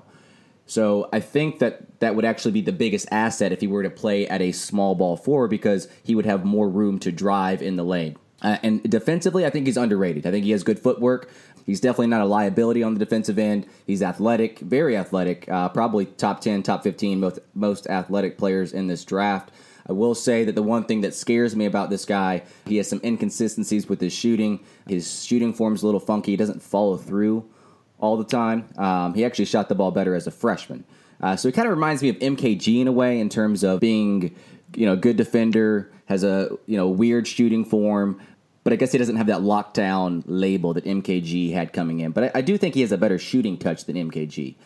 So I think that would actually be the biggest asset if he were to play at a small ball 4, because he would have more room to drive in the lane. And defensively, I think he's underrated. I think he has good footwork. He's definitely not a liability on the defensive end. He's athletic, very athletic, probably top 10, top 15 most athletic players in this draft. I will say that the one thing that scares me about this guy, he has some inconsistencies with his shooting. His shooting form's a little funky. He doesn't follow through all the time. He actually shot the ball better as a freshman. So he kind of reminds me of MKG in a way, in terms of being, good defender, has a, weird shooting form, but I guess he doesn't have that lockdown label that MKG had coming in. But I do think he has a better shooting touch than MKG.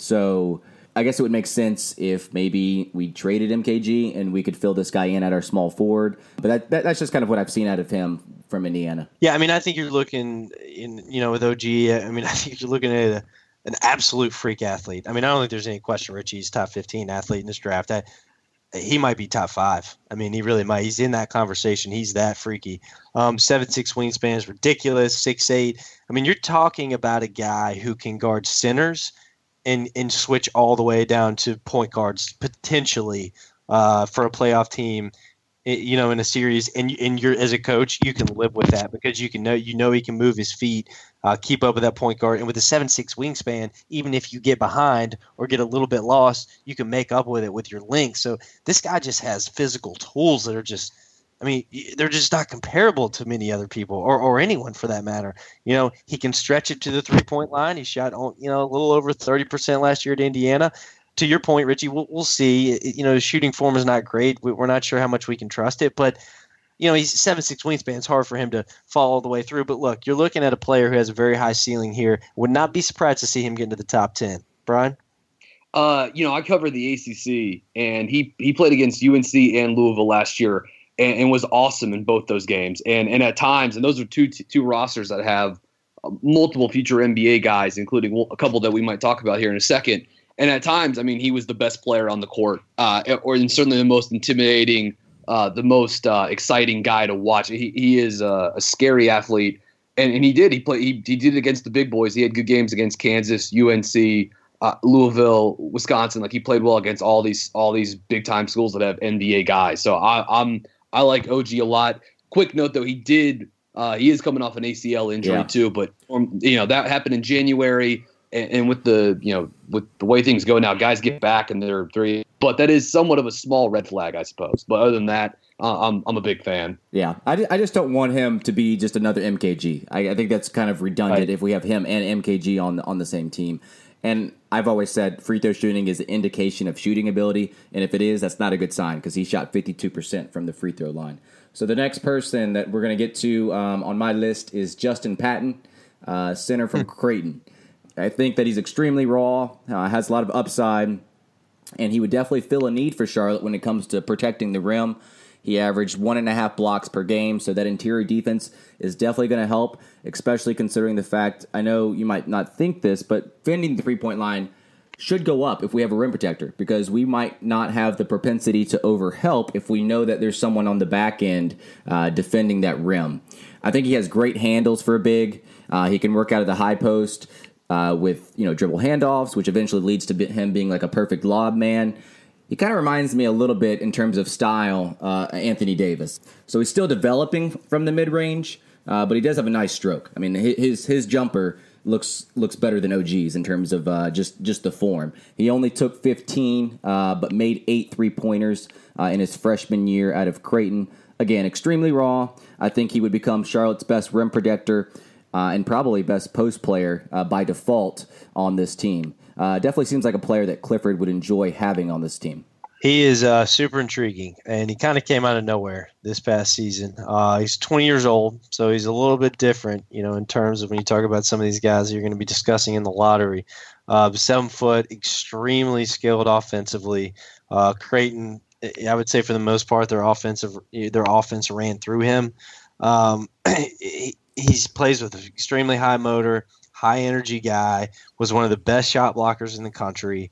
So I guess it would make sense if maybe we traded MKG and we could fill this guy in at our small forward. But that's just kind of what I've seen out of him from Indiana. Yeah, I mean, I think you're looking with OG. I mean, I think you're looking at an absolute freak athlete. I mean, I don't think there's any question Richie's top 15 athlete in this draft. He might be top 5. I mean, he really might. He's in that conversation. He's that freaky. 7'6" wingspan is ridiculous. 6'8". I mean, you're talking about a guy who can guard centers and switch all the way down to point guards potentially for a playoff team, in a series. And you're, as a coach, you can live with that because he can move his feet, keep up with that point guard. And with a 7'6" wingspan, even if you get behind or get a little bit lost, you can make up with it with your length. So this guy just has physical tools that are just, I mean, they're just not comparable to many other people or anyone for that matter. He can stretch it to the 3-point line. He shot, a little over 30% last year at Indiana. To your point, Richie, we'll see. His shooting form is not great. We're not sure how much we can trust it, but he's 7'6" wingspan. It's hard for him to fall all the way through. But look, you're looking at a player who has a very high ceiling here. Would not be surprised to see him get into the top 10. Brian? I covered the ACC, and he played against UNC and Louisville last year, and was awesome in both those games. And at times, and those are two rosters that have multiple future NBA guys, including a couple that we might talk about here in a second. And at times, I mean, he was the best player on the court, or certainly the most intimidating, the most exciting guy to watch. He is a scary athlete, and he did. He did it against the big boys. He had good games against Kansas, UNC, Louisville, Wisconsin. Like, he played well against all these big time schools that have NBA guys. So I like OG a lot. Quick note though, he is coming off an ACL injury too, but that happened in January. And with the way things go now, guys get back and they're 3. But that is somewhat of a small red flag, I suppose. But other than that, I'm a big fan. Yeah, I just don't want him to be just another MKG. I think that's kind of redundant if we have him and MKG on the same team. And I've always said free throw shooting is an indication of shooting ability, and if it is, that's not a good sign because he shot 52% from the free throw line. So the next person that we're going to get to on my list is Justin Patton, center from Creighton. I think that he's extremely raw, has a lot of upside, and he would definitely fill a need for Charlotte when it comes to protecting the rim. He averaged 1.5 blocks per game, so that interior defense is definitely going to help, especially considering the fact, I know you might not think this, but defending the three-point line should go up if we have a rim protector, because we might not have the propensity to overhelp if we know that there's someone on the back end defending that rim. I think he has great handles for a big. He can work out of the high post with dribble handoffs, which eventually leads to him being like a perfect lob man. He kind of reminds me a little bit in terms of style, Anthony Davis. So he's still developing from the mid-range, but he does have a nice stroke. I mean, his jumper looks better than OG's in terms of just the form. He only took 15, but made 8 3-pointers in his freshman year out of Creighton. Again, extremely raw. I think he would become Charlotte's best rim protector and probably best post player by default on this team. Definitely seems like a player that Clifford would enjoy having on this team. He is super intriguing, and he kind of came out of nowhere this past season. He's 20 years old, so he's a little bit different, in terms of when you talk about some of these guys that you're going to be discussing in the lottery. 7 foot, extremely skilled offensively. Creighton, I would say for the most part, their offense ran through him. He plays with an extremely high motor, high energy guy, was one of the best shot blockers in the country.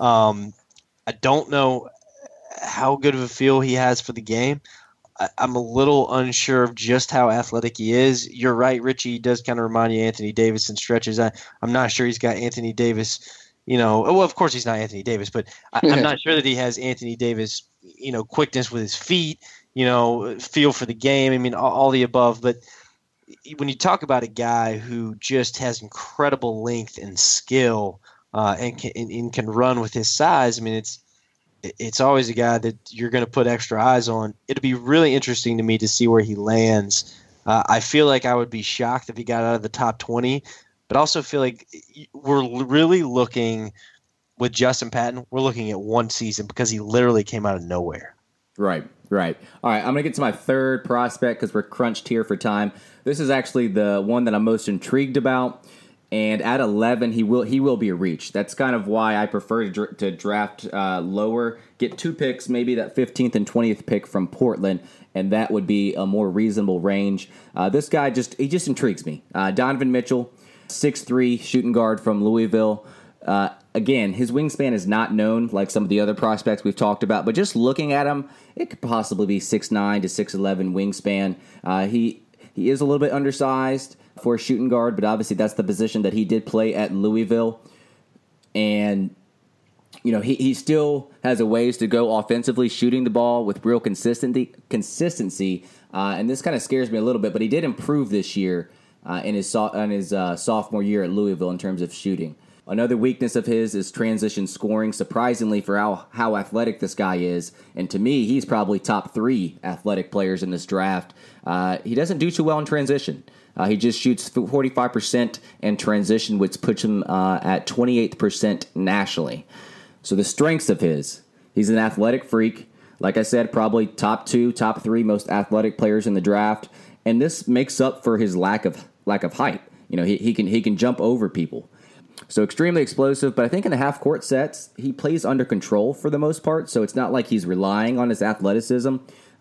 I don't know how good of a feel he has for the game. I'm a little unsure of just how athletic he is. You're right, Richie. He does kind of remind you of Anthony Davis in stretches. I'm not sure he's got Anthony Davis, well, of course he's not Anthony Davis, but I'm not sure that he has Anthony Davis, quickness with his feet, feel for the game. I mean, all the above. But when you talk about a guy who just has incredible length and skill and can run with his size, I mean, it's always a guy that you're going to put extra eyes on. It'll be really interesting to me to see where he lands. I feel like I would be shocked if he got out of the top 20, but also feel like we're really looking with Justin Patton, we're looking at one season because he literally came out of nowhere. Right. All right, I'm going to get to my third prospect because we're crunched here for time. This is actually the one that I'm most intrigued about. And at 11, he will be a reach. That's kind of why I prefer to draft lower, get 2 picks, maybe that 15th and 20th pick from Portland, and that would be a more reasonable range. This guy just intrigues me. Donovan Mitchell, 6'3", shooting guard from Louisville. Again, his wingspan is not known like some of the other prospects we've talked about, but just looking at him, it could possibly be 6'9" to 6'11" wingspan. He is a little bit undersized for a shooting guard, but obviously that's the position that he did play at Louisville. And, he still has a ways to go offensively, shooting the ball with real consistency. And this kind of scares me a little bit, but he did improve this year in his sophomore year at Louisville in terms of shooting. Another weakness of his is transition scoring, surprisingly for how athletic this guy is. And to me, he's probably top 3 athletic players in this draft. He doesn't do too well in transition. He just shoots 45% in transition, which puts him at 28% nationally. So the strengths of he's an athletic freak. Like I said, probably top 2, top 3 most athletic players in the draft. And this makes up for his lack of height. He can jump over people. So extremely explosive, but I think in the half-court sets, he plays under control for the most part, so it's not like he's relying on his athleticism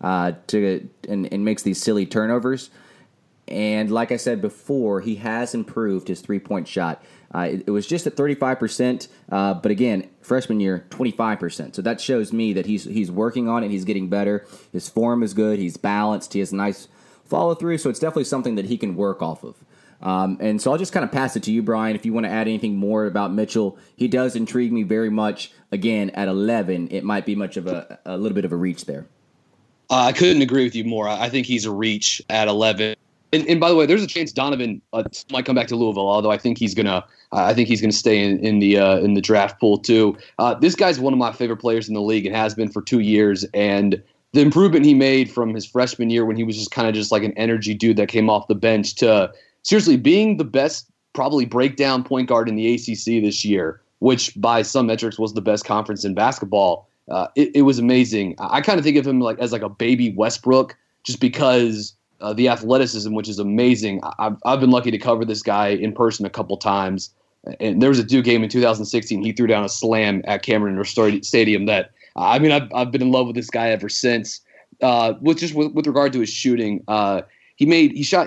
and makes these silly turnovers. And like I said before, he has improved his three-point shot. It was just at 35%, but again, freshman year, 25%. So that shows me that he's working on it, he's getting better. His form is good, he's balanced, he has a nice follow-through, so it's definitely something that he can work off of. And so I'll just kind of pass it to you, Brian, if you want to add anything more about Mitchell. He does intrigue me very much. Again, at 11, it might be much of a little bit of a reach there. I couldn't agree with you more. I think he's a reach at 11. And by the way, there's a chance Donovan might come back to Louisville, although I think he's gonna stay in the draft pool too. This guy's one of my favorite players in the league and has been for 2 years. And the improvement he made from his freshman year when he was just kind of just like an energy dude that came off the bench to seriously being the best probably breakdown point guard in the ACC this year, which by some metrics was the best conference in basketball. It was amazing. I kind of think of him like as like a baby Westbrook, just because the athleticism, which is amazing. I've been lucky to cover this guy in person a couple times. And there was a Duke game in 2016. He threw down a slam at Cameron Indoor Stadium that, I've been in love with this guy ever since. With regard to his shooting, he shot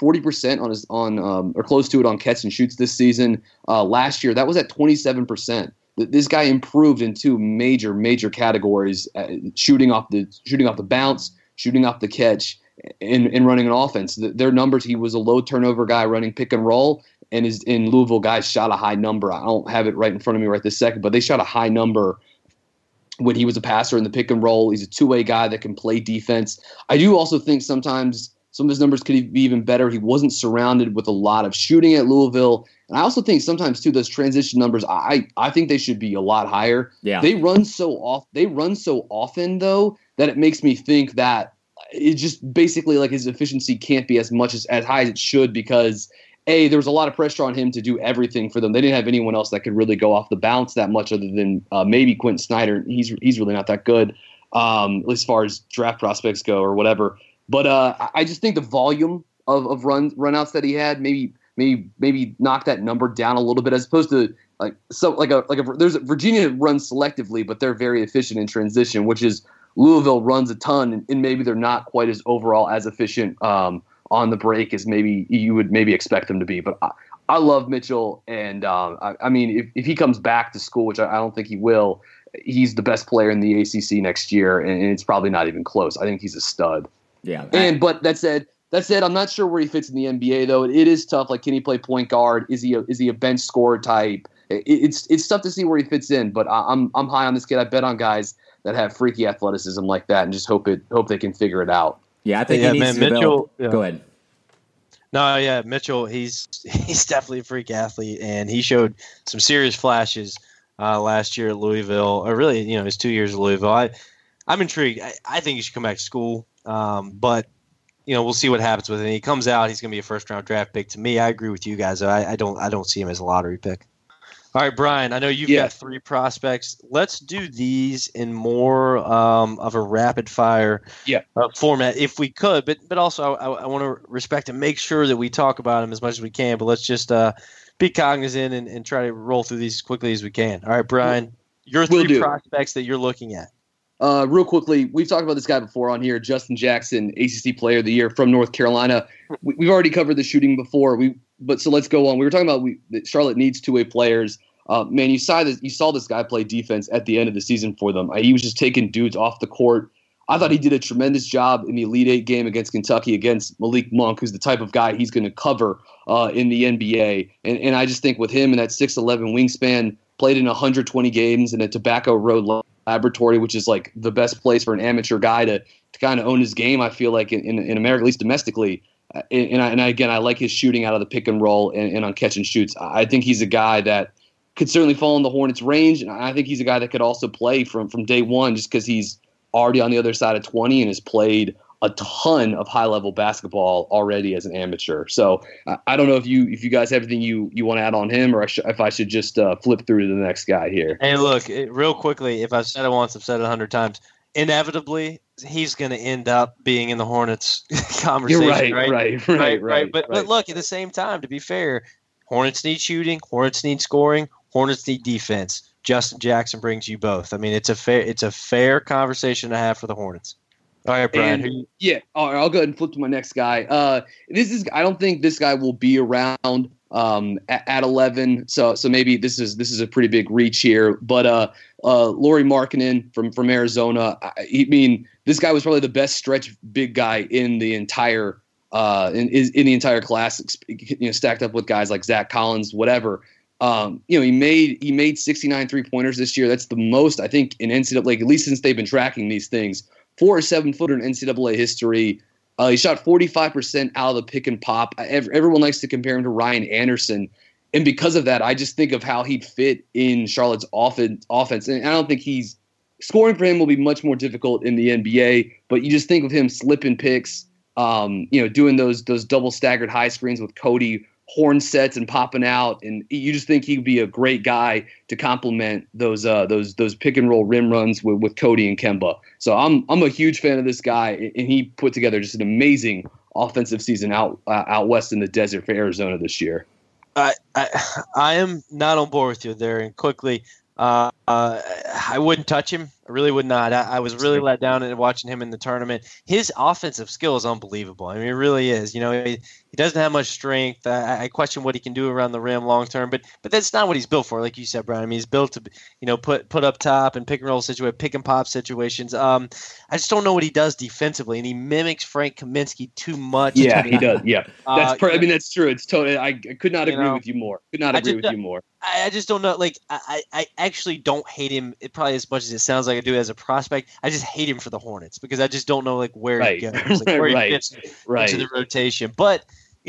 40% or close to it on catch and shoots this season. Last year, that was at 27%. This guy improved in two major categories: shooting off the bounce, shooting off the catch, and running an offense. Their numbers: he was a low turnover guy running pick and roll, and in Louisville guys shot a high number. I don't have it right in front of me right this second, but they shot a high number when he was a passer in the pick and roll. He's a two-way guy that can play defense. I do also think sometimes some of his numbers could be even better. He wasn't surrounded with a lot of shooting at Louisville. And I also think sometimes, too, those transition numbers, I think they should be a lot higher. Yeah. They run so often, though, that it makes me think that it just basically like his efficiency can't be as high as it should because, A, there was a lot of pressure on him to do everything for them. They didn't have anyone else that could really go off the bounce that much other than maybe Quentin Snyder. He's really not that good as far as draft prospects go or whatever. But I just think the volume of runouts that he had maybe knock that number down a little bit, as opposed to there's Virginia runs selectively, but they're very efficient in transition, which is Louisville runs a ton, and maybe they're not quite as overall as efficient on the break as maybe you would expect them to be. But I love Mitchell, and if he comes back to school, which I don't think he will, he's the best player in the ACC next year, and it's probably not even close. I think he's a stud. Yeah. But that said, I'm not sure where he fits in the NBA though. It is tough. Like, can he play point guard? Is he a bench scorer type? It's tough to see where he fits in. But I'm high on this kid. I bet on guys that have freaky athleticism like that, and just hope they can figure it out. Yeah, I think he needs to Mitchell. Yeah. Go ahead. No, yeah, Mitchell. He's definitely a freak athlete, and he showed some serious flashes last year at Louisville, or really, his 2 years at Louisville. I'm intrigued. I think he should come back to school. But we'll see what happens with him. He comes out, he's going to be a first-round draft pick. To me, I agree with you guys. I don't see him as a lottery pick. All right, Brian, I know you've got three prospects. Let's do these in more of a rapid-fire format if we could. But also I want to respect and make sure that we talk about them as much as we can. But let's just be cognizant and try to roll through these as quickly as we can. All right, Brian, your three prospects that you're looking at. Real quickly, we've talked about this guy before on here, Justin Jackson, ACC Player of the Year from North Carolina. We've already covered the shooting before, so let's go on. We were talking about that Charlotte needs two-way players. Man, you saw this guy play defense at the end of the season for them. He was just taking dudes off the court. I thought he did a tremendous job in the Elite Eight game against Kentucky against Malik Monk, who's the type of guy he's going to cover in the NBA. And I just think with him and that 6'11" wingspan, played in 120 games in a Tobacco Road laboratory, which is like the best place for an amateur guy to kind of own his game, I feel like, in America, at least domestically. I like his shooting out of the pick and roll and on catch and shoots. I think he's a guy that could certainly fall in the Hornets' range, and I think he's a guy that could also play from day one just because he's already on the other side of 20 and has played a ton of high-level basketball already as an amateur. So I don't know if you guys have anything you want to add on him, or if I should just flip through to the next guy here. Hey, look, real quickly, if I've said it once, I've said it 100 times. Inevitably, he's going to end up being in the Hornets conversation. You're right. But look, at the same time, to be fair, Hornets need shooting, Hornets need scoring, Hornets need defense. Justin Jackson brings you both. I mean, it's a fair conversation to have for the Hornets. All right, Brian. All right, I'll go ahead and flip to my next guy. I don't think this guy will be around at 11. So maybe this is a pretty big reach here. But Lauri Markkanen from Arizona. This guy was probably the best stretch big guy in the entire in the entire class. Stacked up with guys like Zach Collins, whatever. He made 69 3-pointers this year. That's the most, I think, in NCAA, at least since they've been tracking these things. 4 or 7-footer in NCAA history. He shot 45% out of the pick and pop. Everyone likes to compare him to Ryan Anderson. And because of that, I just think of how he'd fit in Charlotte's offense. And I don't think he's scoring for him will be much more difficult in the NBA, but you just think of him slipping picks, doing those double staggered high screens with Cody, horn sets and popping out, and you just think he'd be a great guy to complement those pick and roll rim runs with Cody and Kemba. So I'm a huge fan of this guy, and he put together just an amazing offensive season out west in the desert for Arizona this year. I am not on board with you there, and quickly, I wouldn't touch him. I really would not. I was really let down in watching him in the tournament. His offensive skill is unbelievable. I mean, it really is. He doesn't have much strength. I question what he can do around the rim long term, but that's not what he's built for. Like you said, Brian, I mean, he's built to put up top and pick and roll pick and pop situations. I just don't know what he does defensively, and he mimics Frank Kaminsky too much. Yeah, he does. Yeah, that's true. It's totally. I could not agree with you more. I just don't know. Like, I actually don't hate him probably as much as it sounds like I do as a prospect. I just hate him for the Hornets because I just don't know like where he goes, like where he fits into the rotation. But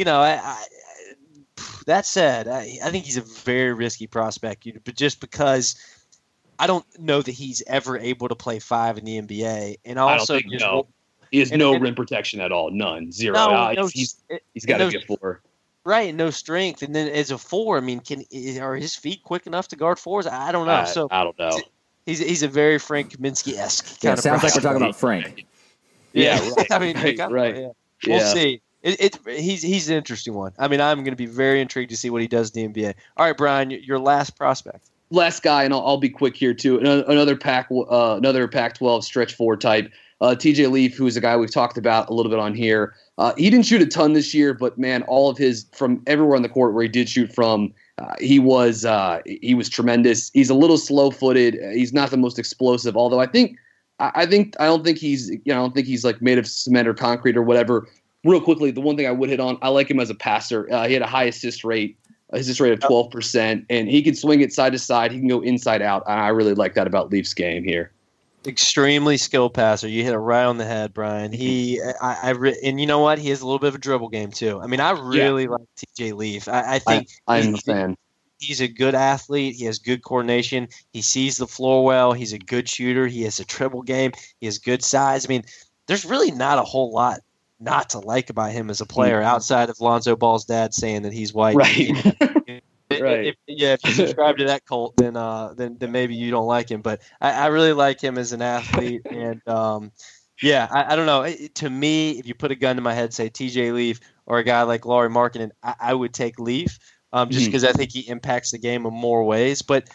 that said, I think he's a very risky prospect. But just because I don't know that he's ever able to play 5 in the NBA, and also he has no rim protection at all, none, zero. He's got to be a 4. Right, no strength, and then as a 4, I mean, are his feet quick enough to guard 4s? I don't know. I don't know. He's a very Frank Kaminsky-esque kind of. Sounds like we're talking about Frank. Yeah, right. I mean, right. Yeah. We'll see. He's an interesting one. I mean, I'm going to be very intrigued to see what he does in the NBA. All right, Brian, your last prospect. Last guy, and I'll be quick here too. Another Pac-12 stretch 4 type. TJ Leaf, who is a guy we've talked about a little bit on here. He didn't shoot a ton this year, but man, all of his from everywhere on the court where he did shoot from, he was tremendous. He's a little slow-footed. He's not the most explosive, although I don't think he's like made of cement or concrete or whatever. Real quickly, the one thing I would hit on, I like him as a passer. He had a high assist rate of 12%, and he can swing it side to side. He can go inside out. And I really like that about Leaf's game here. Extremely skilled passer. You hit it right on the head, Brian. And you know what? He has a little bit of a dribble game too. I mean, I really like TJ Leaf. I think I'm a fan. He's a good athlete. He has good coordination. He sees the floor well. He's a good shooter. He has a dribble game. He has good size. I mean, there's really not a whole lot not to like about him as a player outside of Lonzo Ball's dad saying that he's white. Right. Right. If you subscribe to that cult, then maybe you don't like him. But I really like him as an athlete. And, I don't know. To me, if you put a gun to my head, say TJ Leaf or a guy like Lauri Markkanen, I would take Leaf just because I think he impacts the game in more ways. But,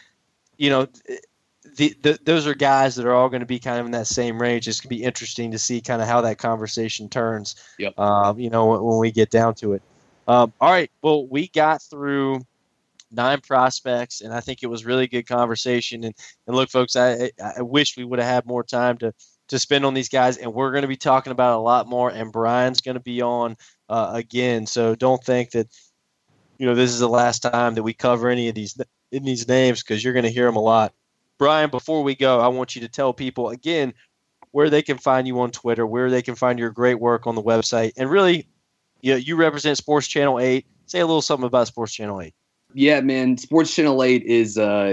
those are guys that are all going to be kind of in that same range. It's going to be interesting to see kind of how that conversation turns, when we get down to it. All right. Well, we got through 9 prospects, and I think it was really good conversation. And look, folks, I wish we would have had more time to spend on these guys, and we're going to be talking about it a lot more, and Brian's going to be on again. So don't think that, this is the last time that we cover any of these names, because you're going to hear them a lot. Brian, before we go, I want you to tell people again where they can find you on Twitter, where they can find your great work on the website, and really, you represent Sports Channel 8. Say a little something about Sports Channel 8. Yeah, man. Sports Channel 8 is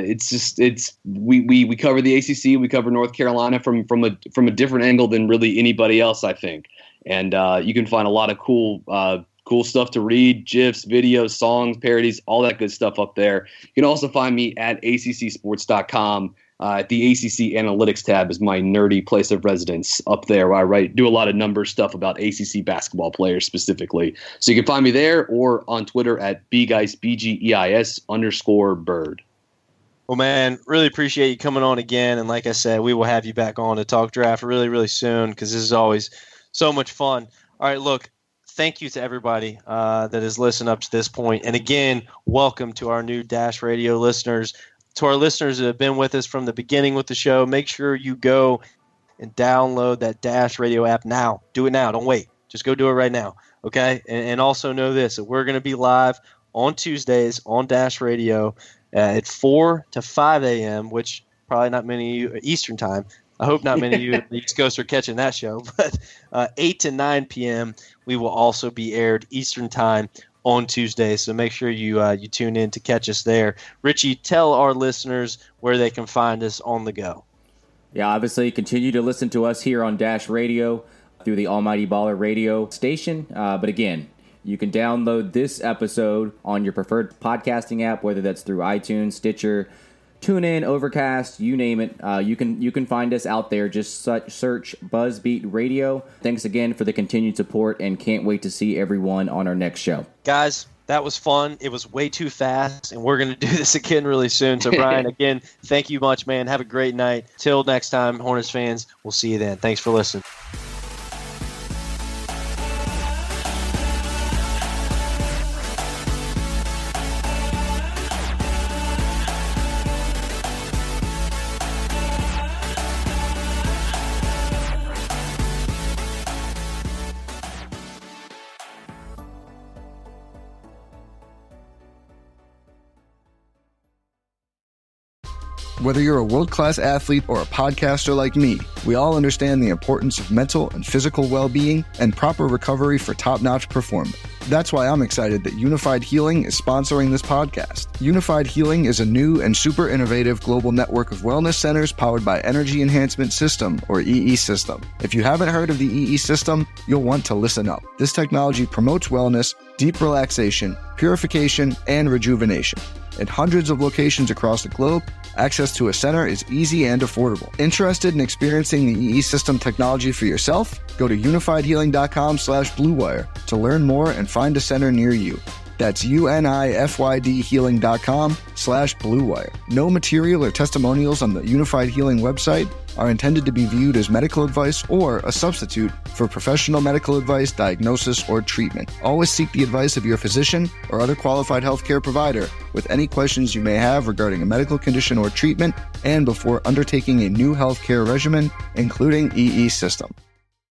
we cover the ACC, we cover North Carolina from a different angle than really anybody else, I think. And you can find a lot of cool stuff to read, GIFs, videos, songs, parodies, all that good stuff up there. You can also find me at ACCsports.com. The ACC Analytics tab is my nerdy place of residence up there, where I do a lot of number stuff about ACC basketball players specifically. So you can find me there or on Twitter at BGeis, BGEIS_Bird. Well, man, really appreciate you coming on again. And like I said, we will have you back on to talk draft really, really soon, because this is always so much fun. All right, look, thank you to everybody that has listened up to this point. And again, welcome to our new Dash Radio listeners. To our listeners that have been with us from the beginning with the show, make sure you go and download that Dash Radio app now. Do it now. Don't wait. Just go do it right now, okay? And also know this, that we're going to be live on Tuesdays on Dash Radio at 4 to 5 a.m., which probably not many of you Eastern time. I hope not many of you in the East Coast are catching that show. But 8 to 9 p.m., we will also be aired Eastern time on Tuesday, so make sure you tune in to catch us there. Richie, tell our listeners where they can find us on the go. Yeah, obviously continue to listen to us here on Dash Radio through the Almighty Baller Radio station. But again, you can download this episode on your preferred podcasting app, whether that's through iTunes, Stitcher, TuneIn, Overcast, you name it. You can find us out there. Just search BuzzBeat Radio. Thanks again for the continued support, and can't wait to see everyone on our next show. Guys, that was fun. It was way too fast, and we're going to do this again really soon. So, Brian, again, thank you much, man. Have a great night. Till next time, Hornets fans, we'll see you then. Thanks for listening. Whether you're a world-class athlete or a podcaster like me, we all understand the importance of mental and physical well-being and proper recovery for top-notch performance. That's why I'm excited that Unified Healing is sponsoring this podcast. Unified Healing is a new and super innovative global network of wellness centers powered by Energy Enhancement System, or EE System. If you haven't heard of the EE System, you'll want to listen up. This technology promotes wellness, deep relaxation, purification, and rejuvenation. At hundreds of locations across the globe, access to a center is easy and affordable. Interested in experiencing the EE System technology for yourself? Go to unifiedhealing.com/bluewire to learn more and find a center near you. That's unifydhealing.com/bluewire. No material or testimonials on the Unified Healing website are intended to be viewed as medical advice or a substitute for professional medical advice, diagnosis, or treatment. Always seek the advice of your physician or other qualified healthcare provider with any questions you may have regarding a medical condition or treatment, and before undertaking a new healthcare regimen, including EE System.